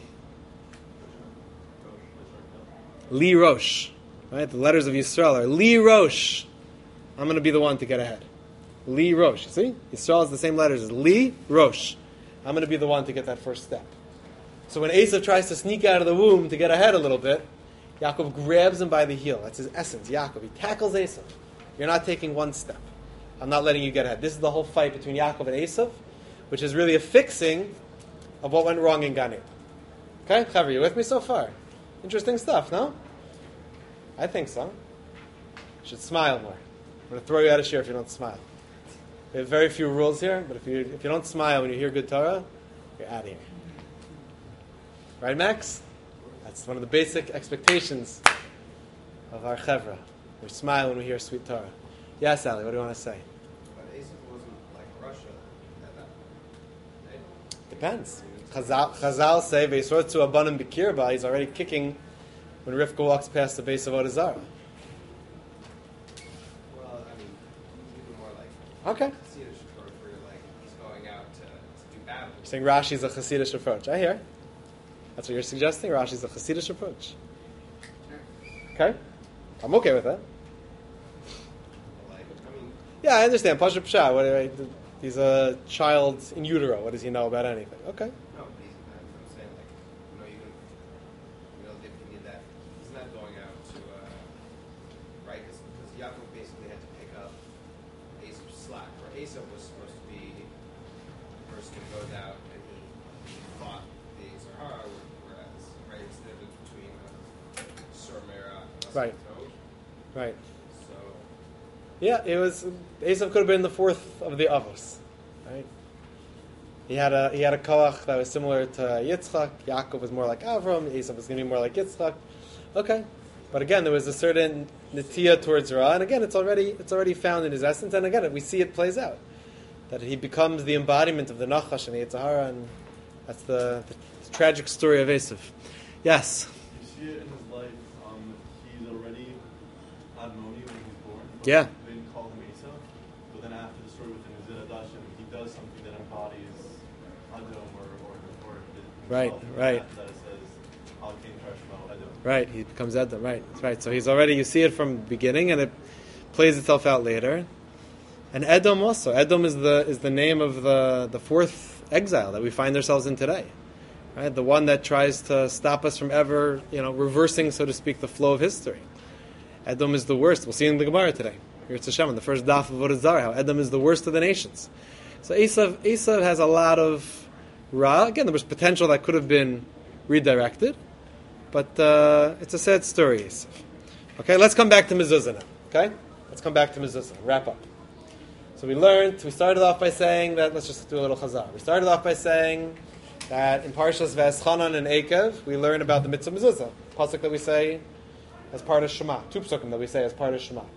Li Rosh. Right? The letters of Yisrael are Li Rosh. I'm going to be the one to get ahead. Li Rosh. See? Yisrael is the same letters as Li Rosh. I'm going to be the one to get that first step. So when Esav tries to sneak out of the womb to get ahead a little bit, Yaakov grabs him by the heel. That's his essence, Yaakov. He tackles Esav. You're not taking one step. I'm not letting you get ahead. This is the whole fight between Yaakov and Esav, which is really a fixing of what went wrong in Gan Eden. Okay? Chaver, you with me so far? Interesting stuff, no? I think so. You should smile more. I'm going to throw you out of shir if you don't smile. We have very few rules here, but if you if you don't smile when you hear good Torah, you're out of here. Right, Max? That's one of the basic expectations of our chevra. We smile when we hear sweet Torah. Yes, Ali, what do you want to say? But Esav wasn't like Russia at that point, right? Depends. Chazal, Chazal say, V'yisrotzu abanim b'kirba, he's already kicking when Rivka walks past the base of Avodah Zarah. Well, I mean, even more like Okay. Hasidic approach where like he's going out to, to do battle. You're saying Rashi's a Hasidic approach. I hear. That's what you're suggesting? Rashi's a Hasidic approach. Okay? I'm okay with that. Like, I mean, Yeah, I understand. Pasha Psha, what, I- he's a child in utero. What does he know about anything? Okay. no, but he's, I'm I'm saying like, you know, you can, you know, if he did that, he's not going out to, uh, right? Because Yaakov basically had to pick up Esav's slack, where Esav was supposed to be the person who goes out and he, he fought the Zahara, whereas, right, it's the difference between uh, Sur Merah and Right. Tov. Right. So, Yeah, it was. Esav could have been the fourth of the Avos. Right? He had a he had a koach that was similar to Yitzchak. Yaakov was more like Avram. Esav was going to be more like Yitzchak. Okay, but again, there was a certain netiya towards Ra, and again, it's already it's already found in his essence. And again, we see it plays out that he becomes the embodiment of the Nachash and the Yitzhahara, and that's the, the tragic story of Esav. Yes. You see it in his life. Um, he's already Admoni when he's born. But Yeah. They didn't call him Esau. But then after the story with him, Zid Adashim, he does something that embodies Adom or or, or himself. Right, right. That it says Al Kain Trashmo Edom. Right, he becomes Edom. Right, that's right. So he's already, you see it from the beginning, and it plays itself out later. And Edom also. Edom is the is the name of the, the fourth exile that we find ourselves in today. Right, the one that tries to stop us from ever, you know, reversing, so to speak, the flow of history. Edom is the worst. We'll see in the Gemara today. Here's Hashem, in the first daf of Avodah Zarah, how Edom is the worst of the nations. So Esav, Esav has a lot of Ra. Again, there was potential that could have been redirected. But uh, it's a sad story, Esav. Okay, let's come back to Mezuzah now. Okay? Let's come back to Mezuzah. Wrap up. So we learned, we started off by saying that, let's just do a little chazar. We started off by saying that in Parshas V'eschanan and Ekev, we learn about the mitzvah Mezuzah. Pasuk that we say as part of Shema. Two psukim that we say as part of Shema.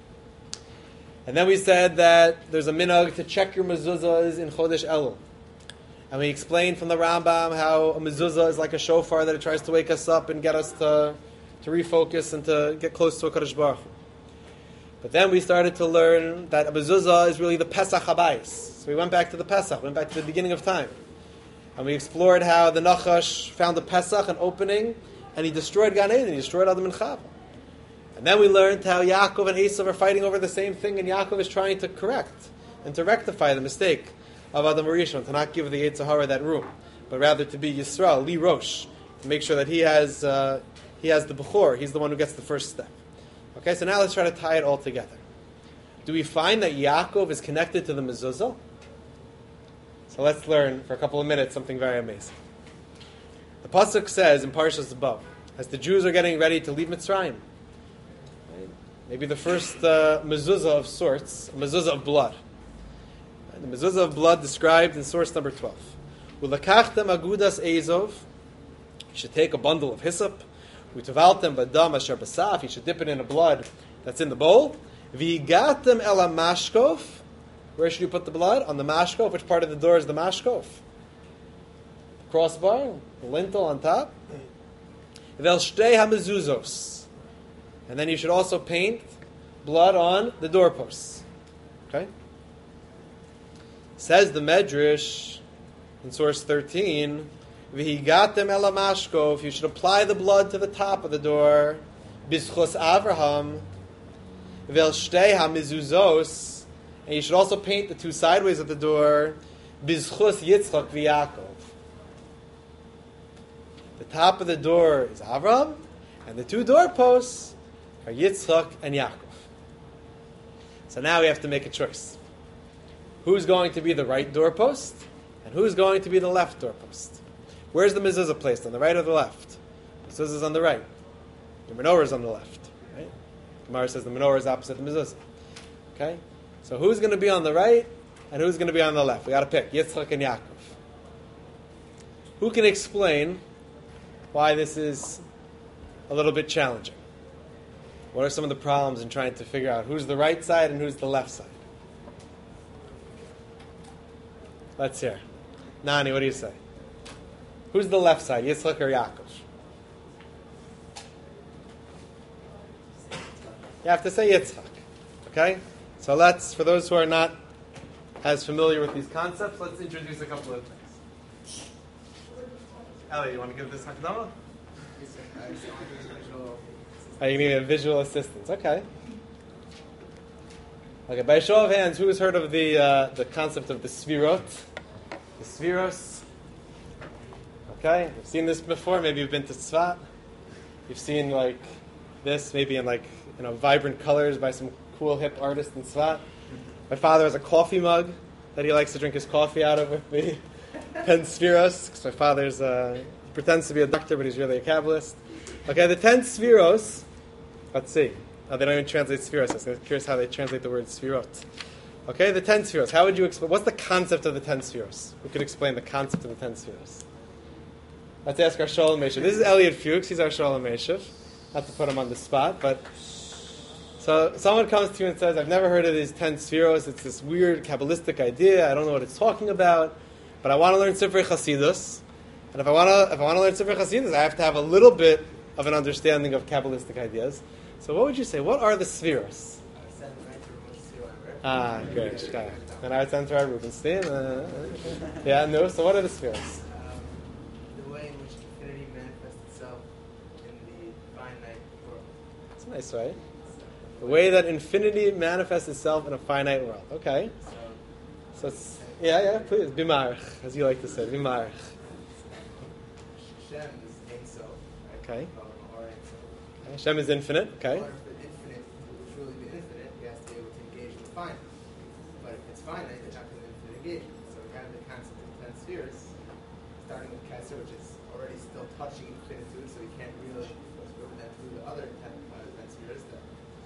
And then we said that there's a minhag to check your mezuzahs in Chodesh Elul. And we explained from the Rambam how a mezuzah is like a shofar, that it tries to wake us up and get us to, to refocus and to get close to a Kadosh Baruch Hu. But then we started to learn that a mezuzah is really the Pesach Habayis. So we went back to the Pesach, went back to the beginning of time. And we explored how the Nachash found the Pesach, an opening, and he destroyed Gan Eden, he destroyed Adam and Chava. And then we learned how Yaakov and Esav are fighting over the same thing, and Yaakov is trying to correct and to rectify the mistake of Adam Rishon, to not give the Yitzhahara that room, but rather to be Yisrael, Li Rosh, to make sure that he has uh, he has the Bechor, he's the one who gets the first step. Okay, so now let's try to tie it all together. Do we find that Yaakov is connected to the mezuzah? So let's learn for a couple of minutes something very amazing. The pasuk says in Parshas Bo, as the Jews are getting ready to leave Mitzrayim, right, maybe the first uh, mezuzah of sorts, a mezuzah of blood. Right, the mezuzah of blood described in source number twelve. Ulakachtem agudas ezov. You should take a bundle of hyssop. Utavaltem badam asher basaf. You should dip it in a blood that's in the bowl. Vigatem ela mashkov. Where should you put the blood? On the mashkov. Which part of the door is the mashkov? The crossbar, the lintel on top. Vel shtei hamezuzos. And then you should also paint blood on the doorposts. Okay? Says the Medrash in source thirteen, V'higatem ela mashkov, you should apply the blood to the top of the door, Bizchos Avraham, V'el shtei hamizuzos, and you should also paint the two sideways of the door, Bizchos Yitzchak v'Yakov. The top of the door is Avraham, and the two doorposts are Yitzchak and Yaakov. So now we have to make a choice. Who's going to be the right doorpost, and who's going to be the left doorpost? Where's the mezuzah placed, on the right or the left? The mezuzah is on the right. The menorah is on the left. Right? Gemara says the menorah is opposite the mezuzah. Okay? So who's going to be on the right, and who's going to be on the left? We got to pick Yitzchak and Yaakov. Who can explain why this is a little bit challenging? What are some of the problems in trying to figure out who's the right side and who's the left side? Let's hear. Nani, what do you say? Who's the left side, Yitzchak or Yaakov? You have to say Yitzchak. Okay? So let's, for those who are not as familiar with these concepts, let's introduce a couple of things. Ellie, you want to give this hakdama? Oh, you need a visual assistance. Okay. Okay. By a show of hands, who has heard of the uh, the concept of the svirot? The sviros. Okay. You've seen this before. Maybe you've been to Tzfat. You've seen like this, maybe in like you know vibrant colors by some cool hip artist in Tzfat. My father has a coffee mug that he likes to drink his coffee out of with the ten sviros. Because my father's uh, pretends to be a doctor, but he's really a Kabbalist. Okay, the ten sviros. Let's see. Oh, they don't even translate spheros. I'm curious how they translate the word sphirot. Okay, the ten spheros. How would you explain? What's the concept of the ten spheros? Who could explain the concept of the ten spheros? Let's ask our Sholem Meshiv. This is Elliot Fuchs. He's our Sholem Meshiv. Not to put him on the spot, but so someone comes to you and says, "I've never heard of these ten spheros. It's this weird Kabbalistic idea. I don't know what it's talking about, but I want to learn Sifrei Chasidus. And if I want to, if I want to learn Sifrei Chasidus, I have to have a little bit of an understanding of Kabbalistic ideas." So what would you say? What are the spheres? Ah, good. And I would to our Rubenstein. Uh, yeah, no. So what are the spheres? Um, the way in which infinity manifests itself in the finite world. That's nice, right? The way that infinity manifests itself in a finite world. Okay. So, so it's, yeah, yeah, please. Bimarch, as you like to say. Bimarch. Hashem is Ein Sof. Okay. Or Ein Sof. Hashem is infinite. Okay. Or if the infinite will truly be infinite, he has to be able to engage in the finite. But if it's finite, it's not going to infinite engagement. So we have the concept of ten spheres, starting with Kesser, which is already still touching infinitude, so we can't really go that through the other ten, uh, ten spheres that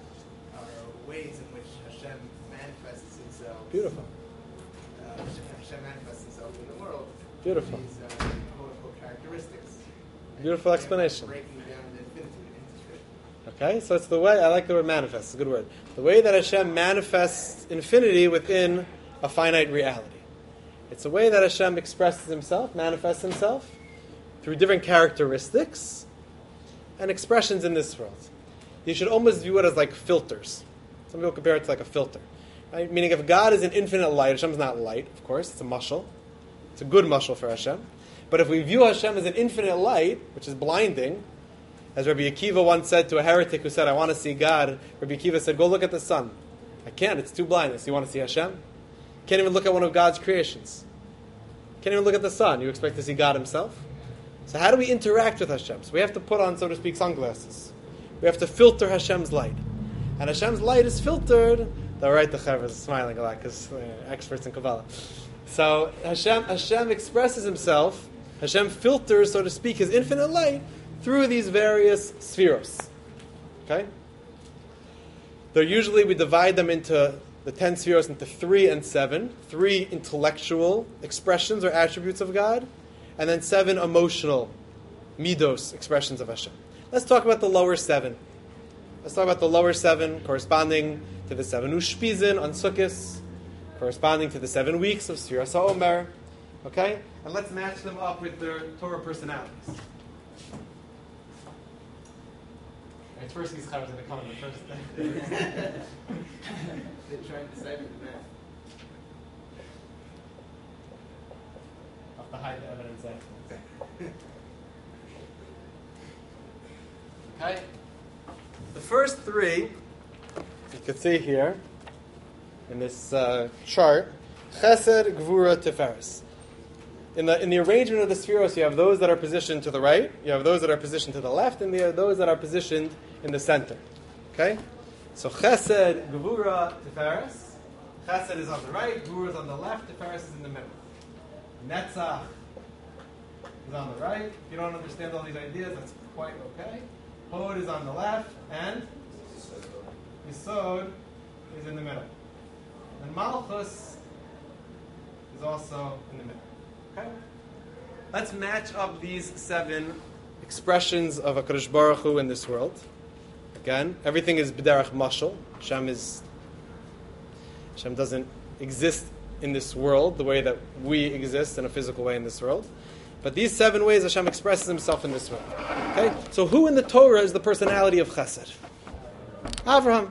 are ways in which Hashem manifests himself. Beautiful. Uh, Hashem manifests himself in the world. Beautiful. These uh, quote-unquote characteristics. Beautiful And explanation. Breaking down the infinitude into spheres. Okay, so it's the way, I like the word manifest, it's a good word. The way that Hashem manifests infinity within a finite reality. It's a way that Hashem expresses himself, manifests himself, through different characteristics and expressions in this world. You should almost view it as like filters. Some people compare it to like a filter. Right? Meaning if God is an infinite light, Hashem's not light, of course, it's a mashal. It's a good mashal for Hashem. But if we view Hashem as an infinite light, which is blinding, as Rabbi Akiva once said to a heretic who said, "I want to see God," Rabbi Akiva said, "Go look at the sun." "I can't, it's too blindness. You want to see Hashem?" Can't even look at one of God's creations. Can't even look at the sun. You expect to see God himself? So how do we interact with Hashem? So we have to put on, so to speak, sunglasses. We have to filter Hashem's light. And Hashem's light is filtered. All right, the Chaver is smiling a lot because they're experts in Kabbalah. So Hashem, Hashem expresses himself. Hashem filters, so to speak, his infinite light through these various spheros. Okay? They're usually, we divide them into, the ten spheros into three and seven. Three intellectual expressions or attributes of God, and then seven emotional, midos, expressions of Hashem. Let's talk about the lower seven. Let's talk about the lower seven corresponding to the seven Ushpizin on Sukkot, corresponding to the seven weeks of Sfiras HaOmer. Okay? And let's match them up with their Torah personalities. Right, first these chavos are going to come on the first thing. They're trying to decipher the math. seconds. Okay? The first three, you can see here, in this uh, chart, Chesed, Gvura, Tiferes. In the in the arrangement of the spheros, you have those that are positioned to the right, you have those that are positioned to the left, and you have those that are positioned in the center. Okay? So Chesed, Gvura, Tiferes. Chesed is on the right, Gvura is on the left, Tiferes is in the middle. Netzach is on the right. If you don't understand all these ideas, that's quite okay. Hod is on the left, and Yisod is in the middle. And Malchus is also in the middle. Okay? Let's match up these seven expressions of HaKadosh Baruch Hu in this world. Again, everything is b'derech mashal. Hashem is Hashem doesn't exist in this world the way that we exist in a physical way in this world. But these seven ways Hashem expresses Himself in this world. Okay? So who in the Torah is the personality of Chesed? Avraham.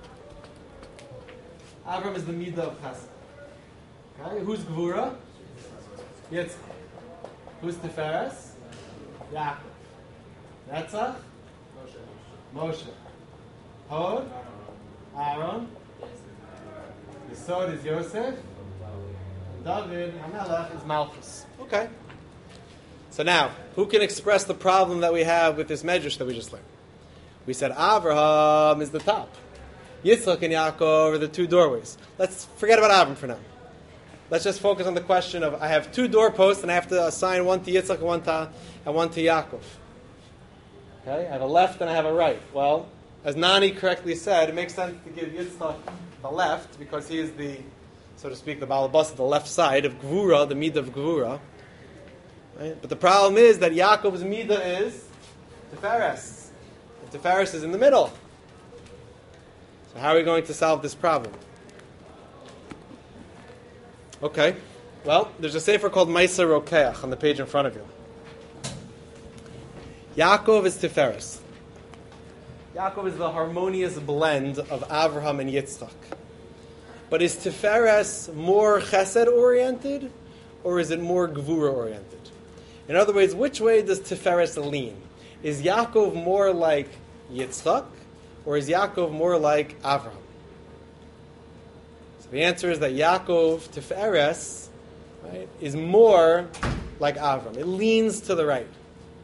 Avraham is the midah of Chesed. Okay? Who's Gvura? Yitzchak. Who's Tiferes? Yaakov. Netzach? Moshe. Hod? Aaron. Yisod is Yosef. David, Hamelech, is Malchus. Okay. So now, who can express the problem that we have with this medrash that we just learned? We said Avraham is the top. Yitzchak and Yaakov are the two doorways. Let's forget about Avraham for now. Let's just focus on the question of, I have two doorposts and I have to assign one to Yitzchak and one to, and one to Yaakov. Okay, I have a left and I have a right. Well, as Nani correctly said, it makes sense to give Yitzchak the left because he is the, so to speak, the balabas, the left side of Gvura, the midah of Gvura. Right? But the problem is that Yaakov's midah is Tiferes. And Tiferes is in the middle. So how are we going to solve this problem? Okay. Well, there's a sefer called Ma'aser Rokeach on the page in front of you. Yaakov is Tiferes. Yaakov is the harmonious blend of Avraham and Yitzchak. But is Tiferes more chesed-oriented, or is it more gvura-oriented? In other words, which way does Tiferes lean? Is Yaakov more like Yitzchak, or is Yaakov more like Avraham? So the answer is that Yaakov, Tiferes, right, is more like Avraham. It leans to the right.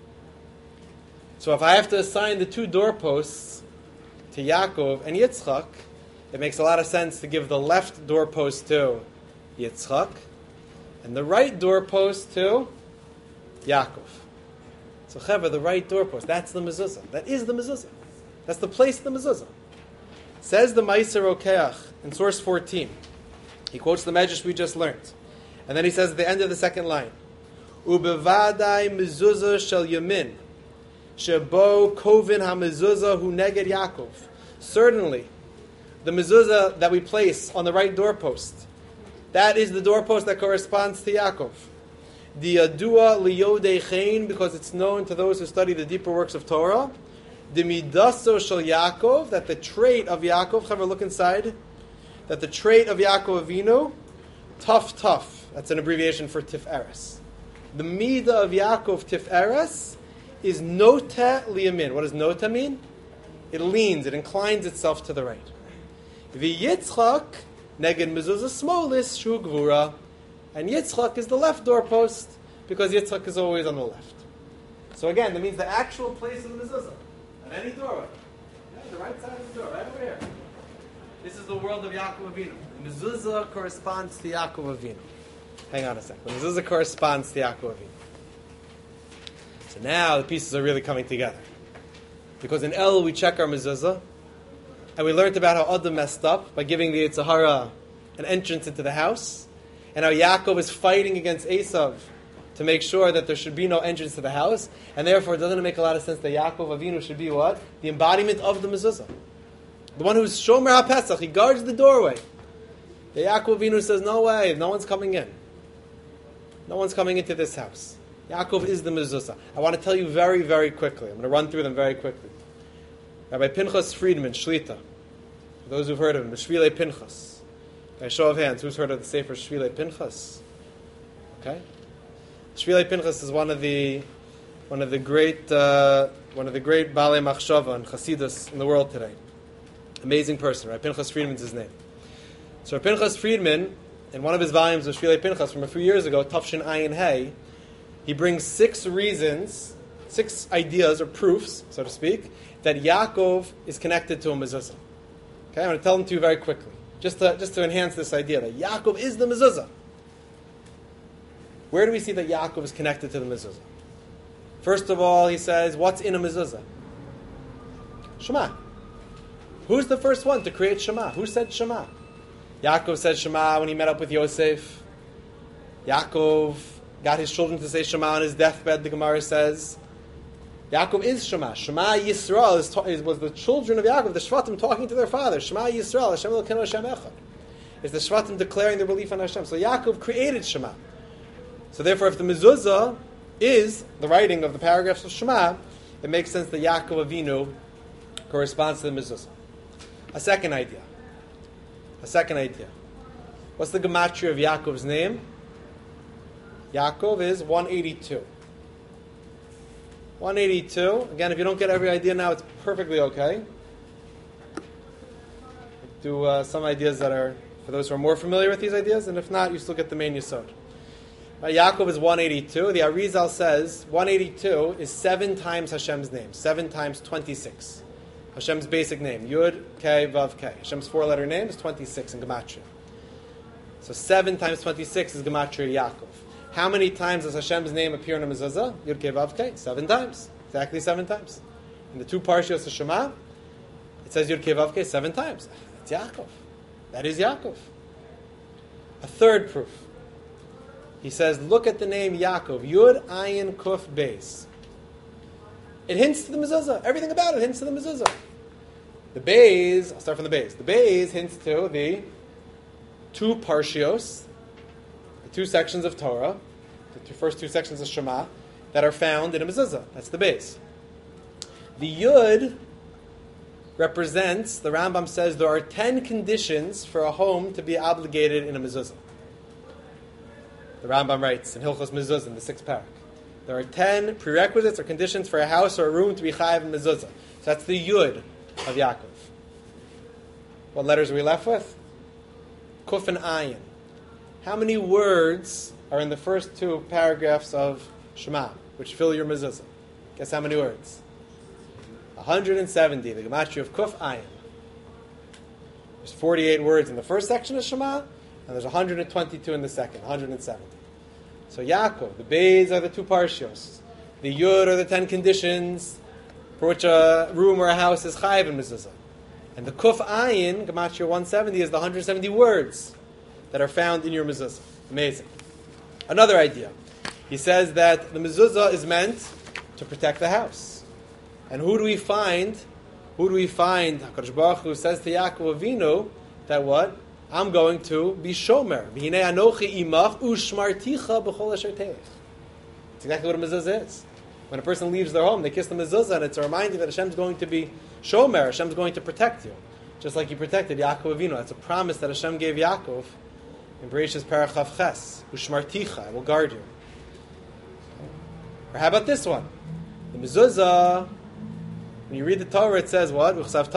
So if I have to assign the two doorposts to Yaakov and Yitzchak, it makes a lot of sense to give the left doorpost to Yitzchak and the right doorpost to Yaakov. So Cheva, the right doorpost, that's the mezuzah. That is the mezuzah. That's the place of the mezuzah. Says the Ma'aser Rokeach in source fourteen. He quotes the medrash we just learned. And then he says at the end of the second line, Ubevadai mezuzah shel yamin, shebo kovin ha-mezuzah hu neged Yaakov. Certainly, the mezuzah that we place on the right doorpost, that is the doorpost that corresponds to Yaakov. The Yadua liyodei chen, because it's known to those who study the deeper works of Torah. The midaso shel Yaakov, that the trait of Yaakov, Chaver, look inside, that the trait of Yaakov Avinu, tough, tough. That's an abbreviation for Tiferes. The midah of Yaakov Tiferes is nota liyamin. What does nota mean? It leans, it inclines itself to the right. The Yitzchak neged mezuzah smolis shu gvura, and Yitzchak is the left doorpost because Yitzchak is always on the left. So again, that means the actual place of the mezuzah at any doorway. Yeah, the right side of the door, right over here. This is the world of Yaakov Avinu. The mezuzah corresponds to Yaakov Avinu. Hang on a second. The mezuzah corresponds to Yaakov Avinu. So now the pieces are really coming together. Because in El we check our mezuzah, and we learned about how Adam messed up by giving the Yetzer Hara an entrance into the house, and how Yaakov is fighting against Esav to make sure that there should be no entrance to the house, and therefore doesn't it make a lot of sense that Yaakov Avinu should be what? The embodiment of the mezuzah. The one who's Shomer HaPesach, he guards the doorway. The Yaakov Avinu says, no way, no one's coming in. No one's coming into this house. Yaakov is the mezuzah. I want to tell you very, very quickly. I'm going to run through them very quickly. Rabbi Pinchas Friedman, Shlita. For those who've heard of him, the Shvilei Pinchas. By show of hands, who's heard of the Sefer Shvilei Pinchas? Okay. Shvilei Pinchas is one of the one of the great uh, one of the great Balei Machshava and Chasidus in the world today. Amazing person, right? Pinchas Friedman's his name. So Pinchas Friedman, in one of his volumes of Shvilei Pinchas from a few years ago, Tafshin Ayin Hey, he brings six reasons, six ideas or proofs, so to speak, that Yaakov is connected to a mezuzah. Okay, I'm going to tell them to you very quickly, just to, just to enhance this idea that Yaakov is the mezuzah. Where do we see that Yaakov is connected to the mezuzah? First of all, he says, what's in a mezuzah? Shema. Who's the first one to create Shema? Who said Shema? Yaakov said Shema when he met up with Yosef. Yaakov got his children to say Shema on his deathbed, the Gemara says. Yaakov is Shema. Shema Yisrael is ta- is, was the children of Yaakov, the Shvatim talking to their father. Shema Yisrael, Hashem Elokeinu Hashem Echad. It's the Shvatim declaring their belief on Hashem. So Yaakov created Shema. So therefore, if the mezuzah is the writing of the paragraphs of Shema, it makes sense that Yaakov Avinu corresponds to the mezuzah. A second idea. A second idea. What's the gematria of Yaakov's name? Yaakov is one eighty-two. one eighty-two. Again, if you don't get every idea now, it's perfectly okay. Do uh, some ideas that are, for those who are more familiar with these ideas, and if not, you still get the main yesod. Right, Yaakov is one eighty-two. The Arizal says one eighty-two is seven times Hashem's name. Seven times twenty-six. Hashem's basic name. Yud, Kei, Vav, Kei. Hashem's four-letter name is twenty-six in Gematria. So seven times twenty-six is Gematria Yaakov. How many times does Hashem's name appear in a mezuzah? Yud, Kei, Vav, Kei. Seven times. Exactly seven times. In the two Parshios of Shema, it says Yud, Kei, Vav, Kei seven times. It's Yaakov. That is Yaakov. A third proof. He says, look at the name Yaakov. Yud, Ayin, Kuf, Beis. It hints to the mezuzah. Everything about it hints to the mezuzah. The Beis, I'll start from the Beis. The Beis hints to the two Parshios, the two sections of Torah, the two, first two sections of Shema, that are found in a mezuzah. That's the Beis. The Yud represents, the Rambam says, there are ten conditions for a home to be obligated in a mezuzah. The Rambam writes in Hilchos Mezuzah in the sixth parak. There are ten prerequisites or conditions for a house or a room to be chayav in mezuzah. So that's the Yud of Yaakov. What letters are we left with? Kuf and Ayin. How many words are in the first two paragraphs of Shema, which fill your mezuzah? Guess how many words? one hundred seventy, the gematria of Kuf Ayin. There's forty-eight words in the first section of Shema, and there's one hundred twenty-two in the second, one hundred seventy. So Yaakov, the Beis are the two Parshios. The Yud are the ten conditions for which a room or a house is chayiv in mezuzah. And the Kuf Ayin, gematria one seventy, is the one hundred seventy words that are found in your mezuzah. Amazing. Another idea. He says that the mezuzah is meant to protect the house. And who do we find? Who do we find? HaKadosh Baruch Hu says to Yaakov Avinu that what? I'm going to be shomer. V'hinei anochi imach u'shmarticha b'chol asher teich. That's exactly what a mezuzah is. When a person leaves their home, they kiss the mezuzah, and it's a reminder that Hashem's going to be shomer. Hashem's going to protect you, just like He protected Yaakov Avinu. That's a promise that Hashem gave Yaakov in Bereshis Parach Chav Ches. U'shmarticha, I will guard you. Or how about this one? The mezuzah. When you read the Torah, it says what? What's the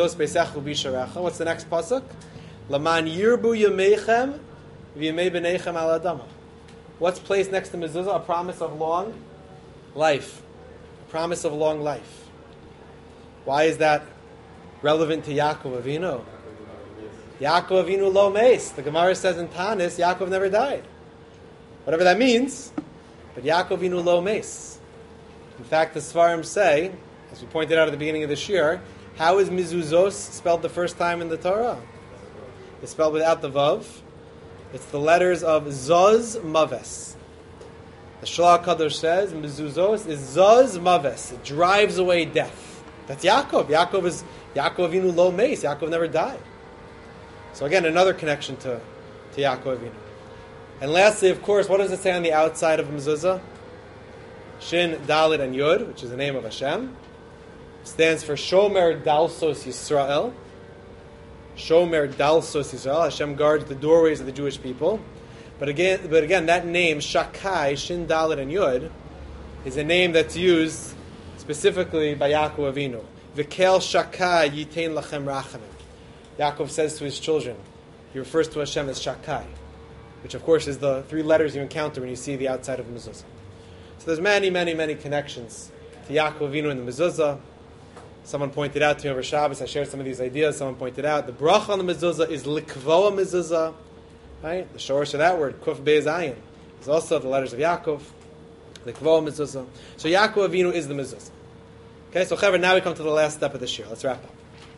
next pasuk? Laman yirbu yameichem v'yamei b'neichem al adama. What's placed next to mezuzah? A promise of long life. A promise of long life. Why is that relevant to Yaakov Avinu? Yaakov Avinu lo meis. The Gemara says in Tanis, Yaakov never died. Whatever that means, but Yaakov Avinu lo meis. In fact, the Svarim say, as we pointed out at the beginning of this year, how is mezuzos spelled the first time in the Torah? It's spelled without the vav. It's the letters of Zos Maves. The Shlach Kadosh says mezuzos is Zos Maves. It drives away death. That's Yaakov. Yaakov is Yaakov Avinu lo meis. Yaakov never died. So again, another connection to, to Yaakov Avinu. And lastly, of course, what does it say on the outside of a mezuzah? Shin, Dalit, and Yud, which is the name of Hashem, stands for Shomer Dalsos Yisrael. Shomer Dalsos Yisrael. Hashem guards the doorways of the Jewish people. But again, but again, that name Shakai, Shin, Dalet, and Yud, is a name that's used specifically by Yaakov Avinu. V'kel Shakai Yitain Lachem Rachamim. Yaakov says to his children, he refers to Hashem as Shakai, which of course is the three letters you encounter when you see the outside of the mezuzah. So there's many, many, many connections to Yaakov Avinu in the mezuzah. Someone pointed out to me over Shabbos, I shared some of these ideas, someone pointed out, the bracha on the mezuzah is likvoa mezuzah, right? The shorish of that word, kuf beis ayin, is also the letters of Yaakov, likvoa mezuzah. So Yaakov Avinu is the mezuzah. Okay, so Chaver, now we come to the last step of this year. Let's wrap up.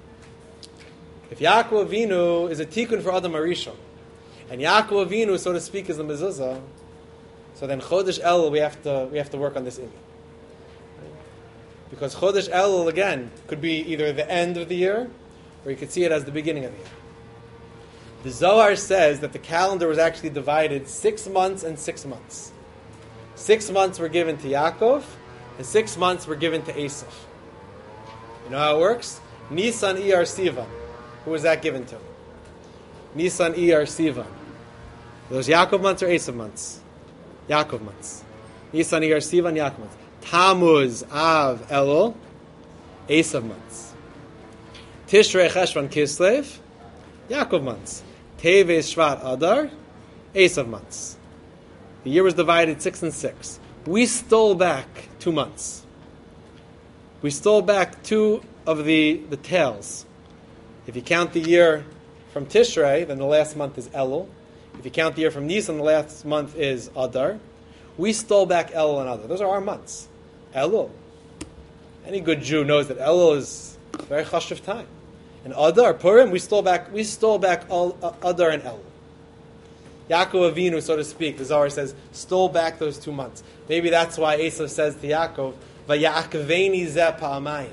If Yaakov Avinu is a tikkun for Adam Arishon, and Yaakov Avinu, so to speak, is the mezuzah, so then Chodesh Elul, we have to we have to work on this inyan. Because Chodesh Elul, again, could be either the end of the year, or you could see it as the beginning of the year. The Zohar says that the calendar was actually divided six months and six months. Six months were given to Yaakov, and six months were given to Esav. You know how it works? Nisan, Iyar, Sivan. Who was that given to? Nisan, Iyar, Sivan. Are those Yaakov months or Esav months? Yaakov months. Nisan, Iyar, Sivan, Yaakov months. Tammuz, Av, Elul, Esav months. Tishrei, Cheshvan, Kislev, Yaakov months. Teves, Shvat, Adar, Esav months. The year was divided six and six. We stole back two months. We stole back two of the, the tails. If you count the year from Tishrei, then the last month is Elul. If you count the year from Nisan, the last month is Adar. We stole back Elul and Adar. Those are our months. Elul. Any good Jew knows that Elul is a very chashuv time. And Adar, Purim, we stole back. We stole back all, uh, Adar and Elul. Yaakov Avinu, so to speak, the Zohar says, stole back those two months. Maybe that's why Esav says to Yaakov, "Vayakaveni zeh pa'amayim."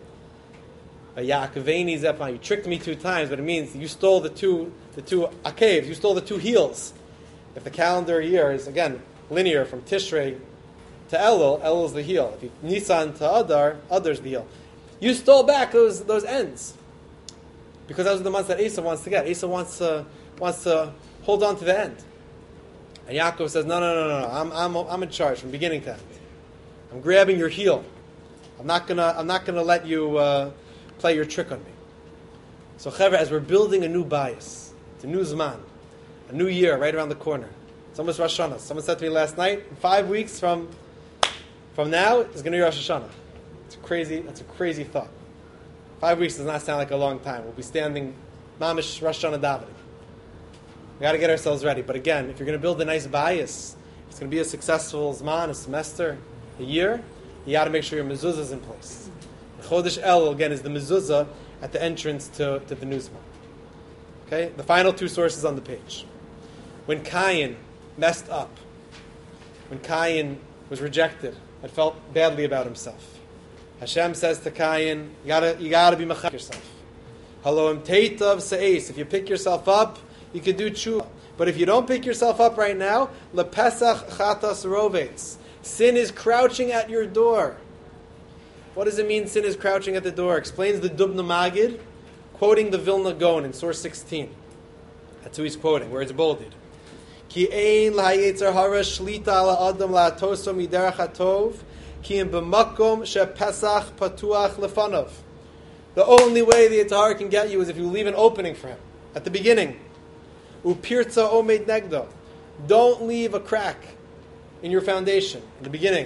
Vayakaveni zeh pa'amayim. You tricked me two times, but it means you stole the two, the two akev. You stole the two heels. If the calendar year is again linear from Tishrei to Elul, Elul is the heel. If you Nisan to Adar, Adar's the heel. You stole back those those ends because those are the months that Esav wants to get. Esav wants to wants to hold on to the end. And Yaakov says, no, no, no, no, no. I'm, I'm, I'm in charge from beginning to end. I'm grabbing your heel. I'm not gonna, I'm not gonna let you uh, play your trick on me. So, Chevra, as we're building a new bias, it's a new Zman, a new year right around the corner. It's almost Rosh Hashanah. Someone said to me last night, in five weeks from from now, it's going to be Rosh Hashanah. It's a crazy, that's a crazy thought. Five weeks does not sound like a long time. We'll be standing, mamish Rosh Hashanah davening. We got to get ourselves ready. But again, if you're going to build a nice bias, if it's going to be a successful Zman, a semester, a year, you got to make sure your mezuzah is in place. Chodesh El, again, is the mezuzah at the entrance to, to the new Zman. Okay? The final two sources on the page. When Cain messed up, when Cain was rejected and felt badly about himself, Hashem says to Cain, you gotta, you gotta be machak yourself. Haloim teitav se'es. If you pick yourself up, you can do tshuva. But if you don't pick yourself up right now, lepesach chatas rovetz. Sin is crouching at your door. What does it mean, sin is crouching at the door? Explains the Dubna Magid, quoting the Vilna Gaon in source sixteen. That's who he's quoting, where it's bolded. Ki ein lahayetzer hara shlita ala adam la'atoso miderach hatov, ki im b'makom she'pesach patuach lefanov. The only way the Yetzer Hara can get you is if you leave an opening for him at the beginning. Upirtza omed negdo. Don't leave a crack in your foundation in the beginning.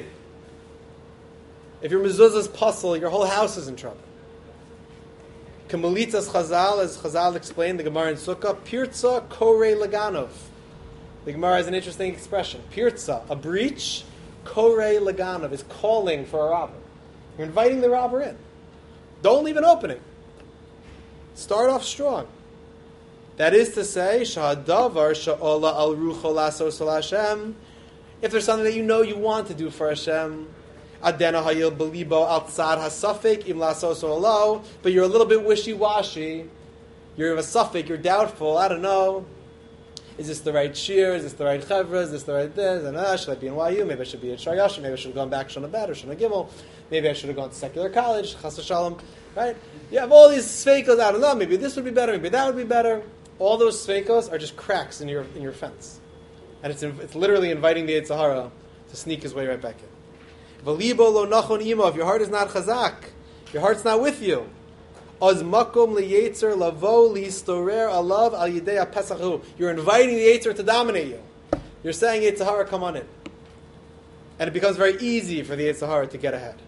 If your mezuzah's puzzle, your whole house is in trouble. Kamalitzas Chazal, as Chazal explained, the Gemara in Sukkah, Pirtza Kore Laganov. The Gemara has an interesting expression. Pirtza, a breach, Kore Laganov, is calling for a robber. You're inviting the robber in. Don't leave an opening. Start off strong. That is to say, Shahadavar Sha'ola al Rucho Lasos al Hashem. If there's something that you know you want to do for Hashem, Adena Hayil Belibo outside Hasafik Im Lasos Olo, but you're a little bit wishy-washy. You're of a suffix, you're doubtful. I don't know. Is this the right shear? Is this the right chevra? Is this the right this? And uh, should I be in Y U? Maybe I should be at Sharayash. Maybe I should have gone back Shana Bet or Shana Gimel. Maybe I should have gone to secular college, Chas Shalom. Right? You have all these sveikos. I don't know. Maybe this would be better. Maybe that would be better. All those sveikos are just cracks in your in your fence. And it's, it's literally inviting the Yetzer Hara to sneak his way right back in. V'libo lo nachon imo, if your heart is not chazak, your heart's not with you. Oz makom liyetzer lavo listorer alav al yidei hapesachu. You're inviting the Yetzer to dominate you. You're saying, Yetzer Hara, come on in. And it becomes very easy for the Yetzer Hara to get ahead.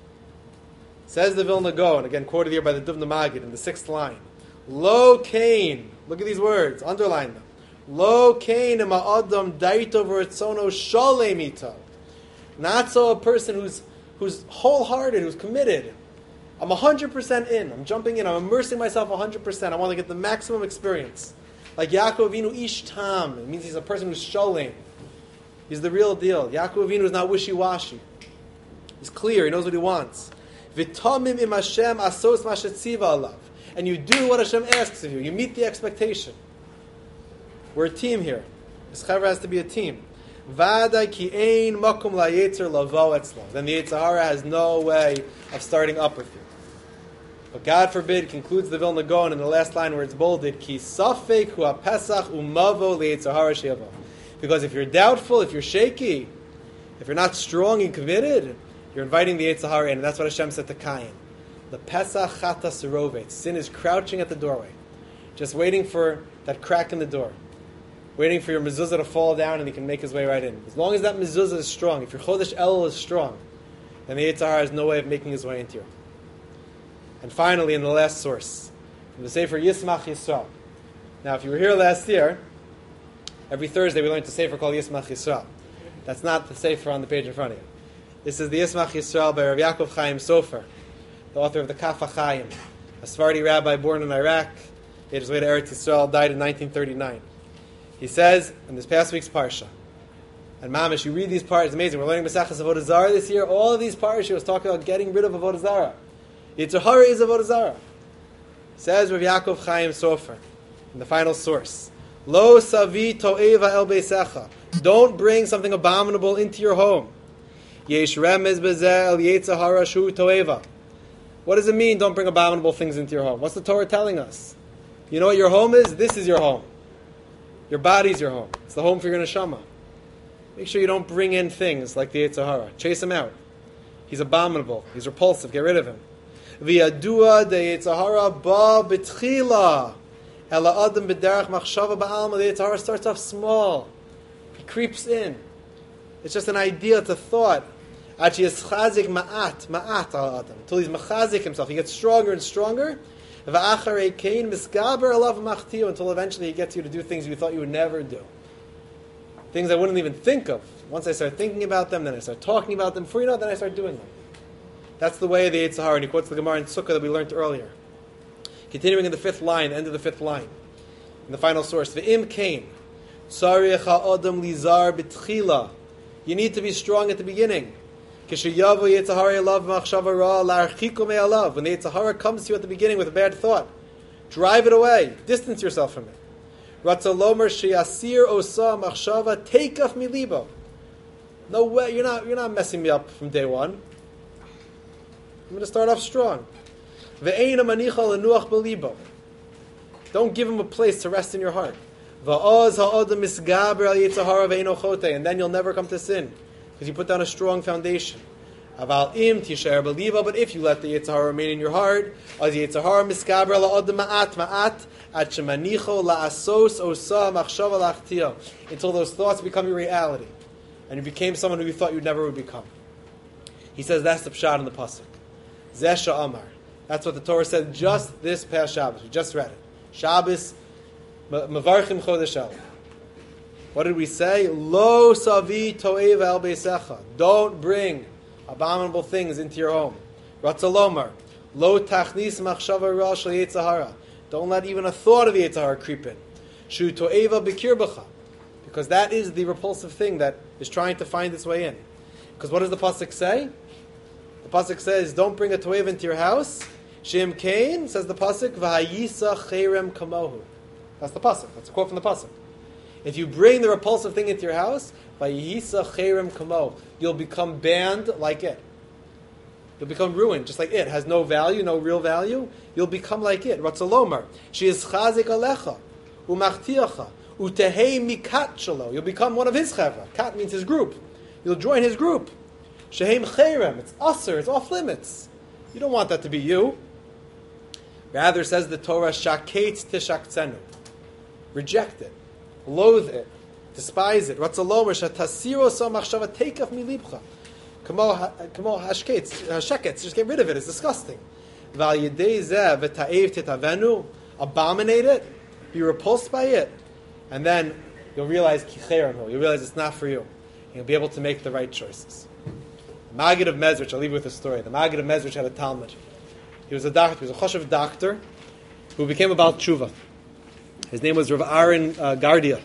Says the Vilna Gaon, again quoted here by the Dubna Magid in the sixth line. Lo kain, look at these words, underline them. Lo kain ema adam daito v'ritzono shalem ito. Not so a person who's who's wholehearted, who's committed. I'm one hundred percent in. I'm jumping in. I'm immersing myself one hundred percent. I want to get the maximum experience. Like Yaakov Avinu ish tam. It means he's a person who's shalem. He's the real deal. Yaakov Avinu is not wishy-washy. He's clear. He knows what he wants. V'tamim im Hashem asos ma shetziva alav. And you do what Hashem asks of you. You meet the expectation. We're a team here. This chaver has to be a team. V'adai ki ein makom la'yetzer lavo etzlo. Then the Yetzer Hara has no way of starting up with you. But God forbid, concludes the Vilna Gaon in the last line where it's bolded, ki safek hu ha'pesach umavo le'yetzer hara she'avo. Because if you're doubtful, if you're shaky, if you're not strong and committed, you're inviting the Yetzer Hara in. And that's what Hashem said to Cain. The Pesach chata serovet. Sin is crouching at the doorway, just waiting for that crack in the door, waiting for your mezuzah to fall down and he can make his way right in. As long as that mezuzah is strong, if your Chodesh Elul is strong, then the Yetzer Hara has no way of making his way into you. And finally, in the last source, from the Sefer Yismach Yisrael. Now, if you were here last year, every Thursday we learned a Sefer called Yismach Yisrael. That's not the Sefer on the page in front of you. This is the Yismach Yisrael by Rav Yaakov Chaim Sofer, the author of the Kaf HaChaim, a Sephardi rabbi born in Iraq, made his way to Eretz Yisrael, died in nineteen thirty-nine. He says, in this past week's Parsha, and Mamish, you read these parts, it's amazing. We're learning Maseches Avodah Zarah this year. All of these parts, he was talking about getting rid of Avodah Zarah. Yetzer Hara is Avodah Zarah. Says Rav Yaakov Chaim Sofer, in the final source, Lo savi to'eva el beisecha. Don't bring something abominable into your home. Yesh remez bezeh el Yetzer Hara shu to'eva. What does it mean, don't bring abominable things into your home? What's the Torah telling us? You know what your home is? This is your home. Your body's your home. It's the home for your neshama. Make sure you don't bring in things like the Yetzer Hara. Chase him out. He's abominable. He's repulsive. Get rid of him. V'yadua de Yetzer Hara ba b'tchila ela adam b'derech machshava ba'alma. The Yetzer Hara starts off small. He creeps in. It's just an idea, it's a thought. Until he's machazik himself. He gets stronger and stronger. Until eventually he gets you to do things you thought you would never do. Things I wouldn't even think of. Once I start thinking about them, then I start talking about them. Before you know it, then I start doing them. That's the way of the Yetzer Hara. And he quotes the Gemara in Sukkah that we learned earlier. Continuing in the fifth line, end of the fifth line. In the final source. V'im kain. Tzarech ha'adam lizar b'tchila. You need to be strong at the beginning. When the Yetzer Hara comes to you at the beginning with a bad thought, drive it away. Distance yourself from it. Take off milibo. No way, you're not, you're not messing me up from day one. I'm going to start off strong. Don't give him a place to rest in your heart. And then you'll never come to sin, because you put down a strong foundation. But if you let the Yetzer Hara remain in your heart, until those thoughts become your reality, and you became someone who you thought you never would become. He says that's the pshat in the pasuk. Zesha Amar. That's what the Torah said just this past Shabbos. We just read it. Shabbos, Mavarchim Chodesh El. What did we say? Lo savi to'eva el beisecha. Don't bring abominable things into your home. Ratzalomar. Lo tachnis machshava ra shel Yetzer Hara. Don't let even a thought of the Yetzer Hara creep in. Shu to'eva b'kirbecha. Because that is the repulsive thing that is trying to find its way in. Because what does the pasuk say? The pasuk says, don't bring a to'eva into your house. Shem Kain, says the pasuk, v'hayisa cherem kamohu. That's the pasuk. That's a quote from the pasuk. If you bring the repulsive thing into your house, v'yisa cherem kamo, you'll become banned like it. You'll become ruined, just like it. Has no value, no real value. You'll become like it. Ratzalomar. She is chazik alecha, umachtiacha, Utehei mikat shelo. You'll become one of his chevra. Kat means his group. You'll join his group. Shehem cherem. It's usher. It's off limits. You don't want that to be you. Rather, says the Torah, shaketz tishaktzenu. Reject it. Loathe it. Despise it. Ratzalomer shatasiro so machshava teikaf milibcha. Kamo hashketz. Hasheketz. Just get rid of it. It's disgusting. Val yedei zeh v'ta'ev titavenu. Abominate it. Be repulsed by it. And then you'll realize kicherem. You'll realize it's not for you. And you'll be able to make the right choices. The Maggid of Mezrich, I'll leave you with a story. The Maggid of Mezrich had a Talmud. He was a doctor, he was a choshev doctor who became a Baal Tshuva. His name was Rav Aaron uh, Gardia.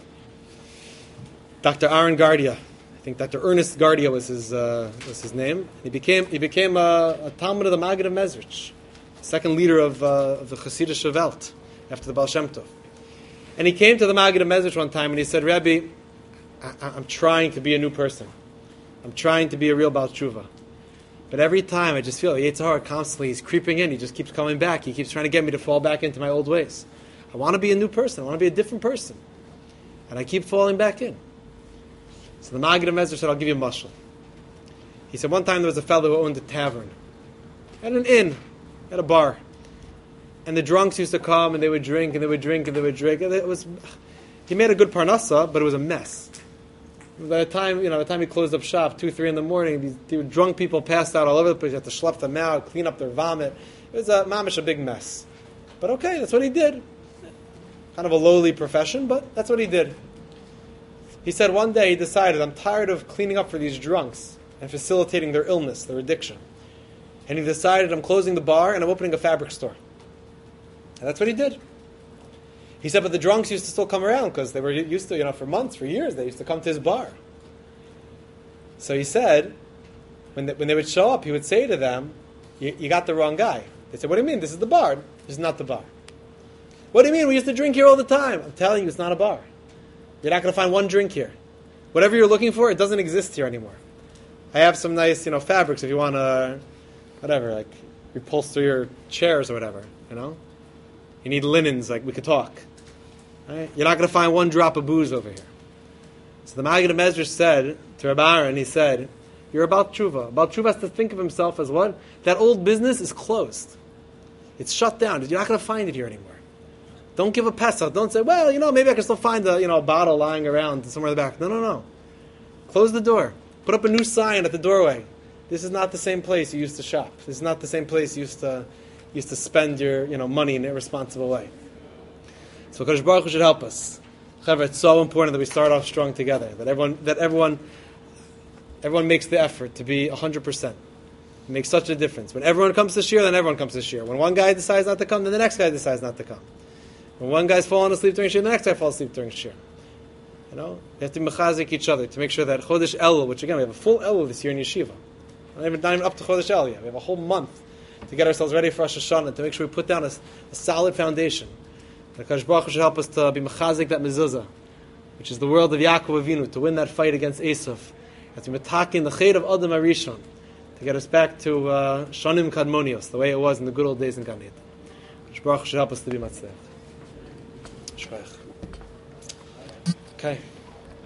Doctor Aaron Gardia. I think Doctor Ernest Gardia was his uh, was his name. He became he became a, a Talmud of the Maggid of Mezrich, second leader of, uh, of the Chassidish Welt after the Baal Shem Tov. And he came to the Maggid of Mezrich one time and he said, Rebbe, I, I'm trying to be a new person. I'm trying to be a real Baal Tshuva. But every time I just feel Yetzer Hara constantly, he's creeping in, he just keeps coming back, he keeps trying to get me to fall back into my old ways. I want to be a new person, I want to be a different person. And I keep falling back in. So the Maggid of Mezrich said, I'll give you a mashal. He said one time there was a fellow who owned a tavern. At an inn, at a bar. And the drunks used to come and they would drink and they would drink and they would drink. And it was, he made a good parnasa, but it was a mess. By the time, you know, by the time he closed up shop, two, three in the morning, these, these drunk people passed out all over the place. You had to schlep them out, clean up their vomit. It was a mamish, a big mess. But okay, that's what he did. Kind of a lowly profession, but that's what he did. He said one day he decided, I'm tired of cleaning up for these drunks and facilitating their illness, their addiction. And he decided, I'm closing the bar and I'm opening a fabric store. And that's what he did. He said, but the drunks used to still come around because they were used to, you know, for months, for years, they used to come to his bar. So he said, when they, when they would show up, he would say to them, you, you got the wrong guy. They said, what do you mean? This is the bar. This is not the bar. What do you mean? We used to drink here all the time. I'm telling you, it's not a bar. You're not going to find one drink here. Whatever you're looking for, it doesn't exist here anymore. I have some nice, you know, fabrics if you want to, whatever, like, upholster your chairs or whatever, you know? You need linens, like, we could talk. Right? You're not going to find one drop of booze over here. So the Maggid of Mezrich said to Rabbi Aaron, he said, you're about tshuva. About tshuva has to think of himself as what? That old business is closed. It's shut down. You're not going to find it here anymore. Don't give a pesach. Don't say, well, you know, maybe I can still find a, you know, a bottle lying around somewhere in the back. No, no, no. Close the door. Put up a new sign at the doorway. This is not the same place you used to shop. This is not the same place you used to, used to spend your, you know, money in an irresponsible way. So Kadosh Baruch Hu should help us. However, it's so important that we start off strong together. That everyone, that everyone, everyone makes the effort to be a hundred percent. It makes such a difference. When everyone comes to shir, then everyone comes to shir. When one guy decides not to come, then the next guy decides not to come. When one guy's falling asleep during shir, the next guy falls asleep during shir. You know, we have to mechazik each other to make sure that Chodesh Elul, which again we have a full Elul this year in yeshiva, not even, not even up to Chodesh Elul yet. We have a whole month to get ourselves ready for Rosh Hashanah, to make sure we put down a, a solid foundation. The Kadosh Baruch Hu should help us to be mechazik that mezuzah, which is the world of Yaakov Avinu, to win that fight against Esav, and to metakin the ched of Adam Arishon, to get us back to uh, Shonim Kadmonios, the way it was in the good old days in Gan Eden. Kadosh Baruch Hu should help us to be matzliach. Okay.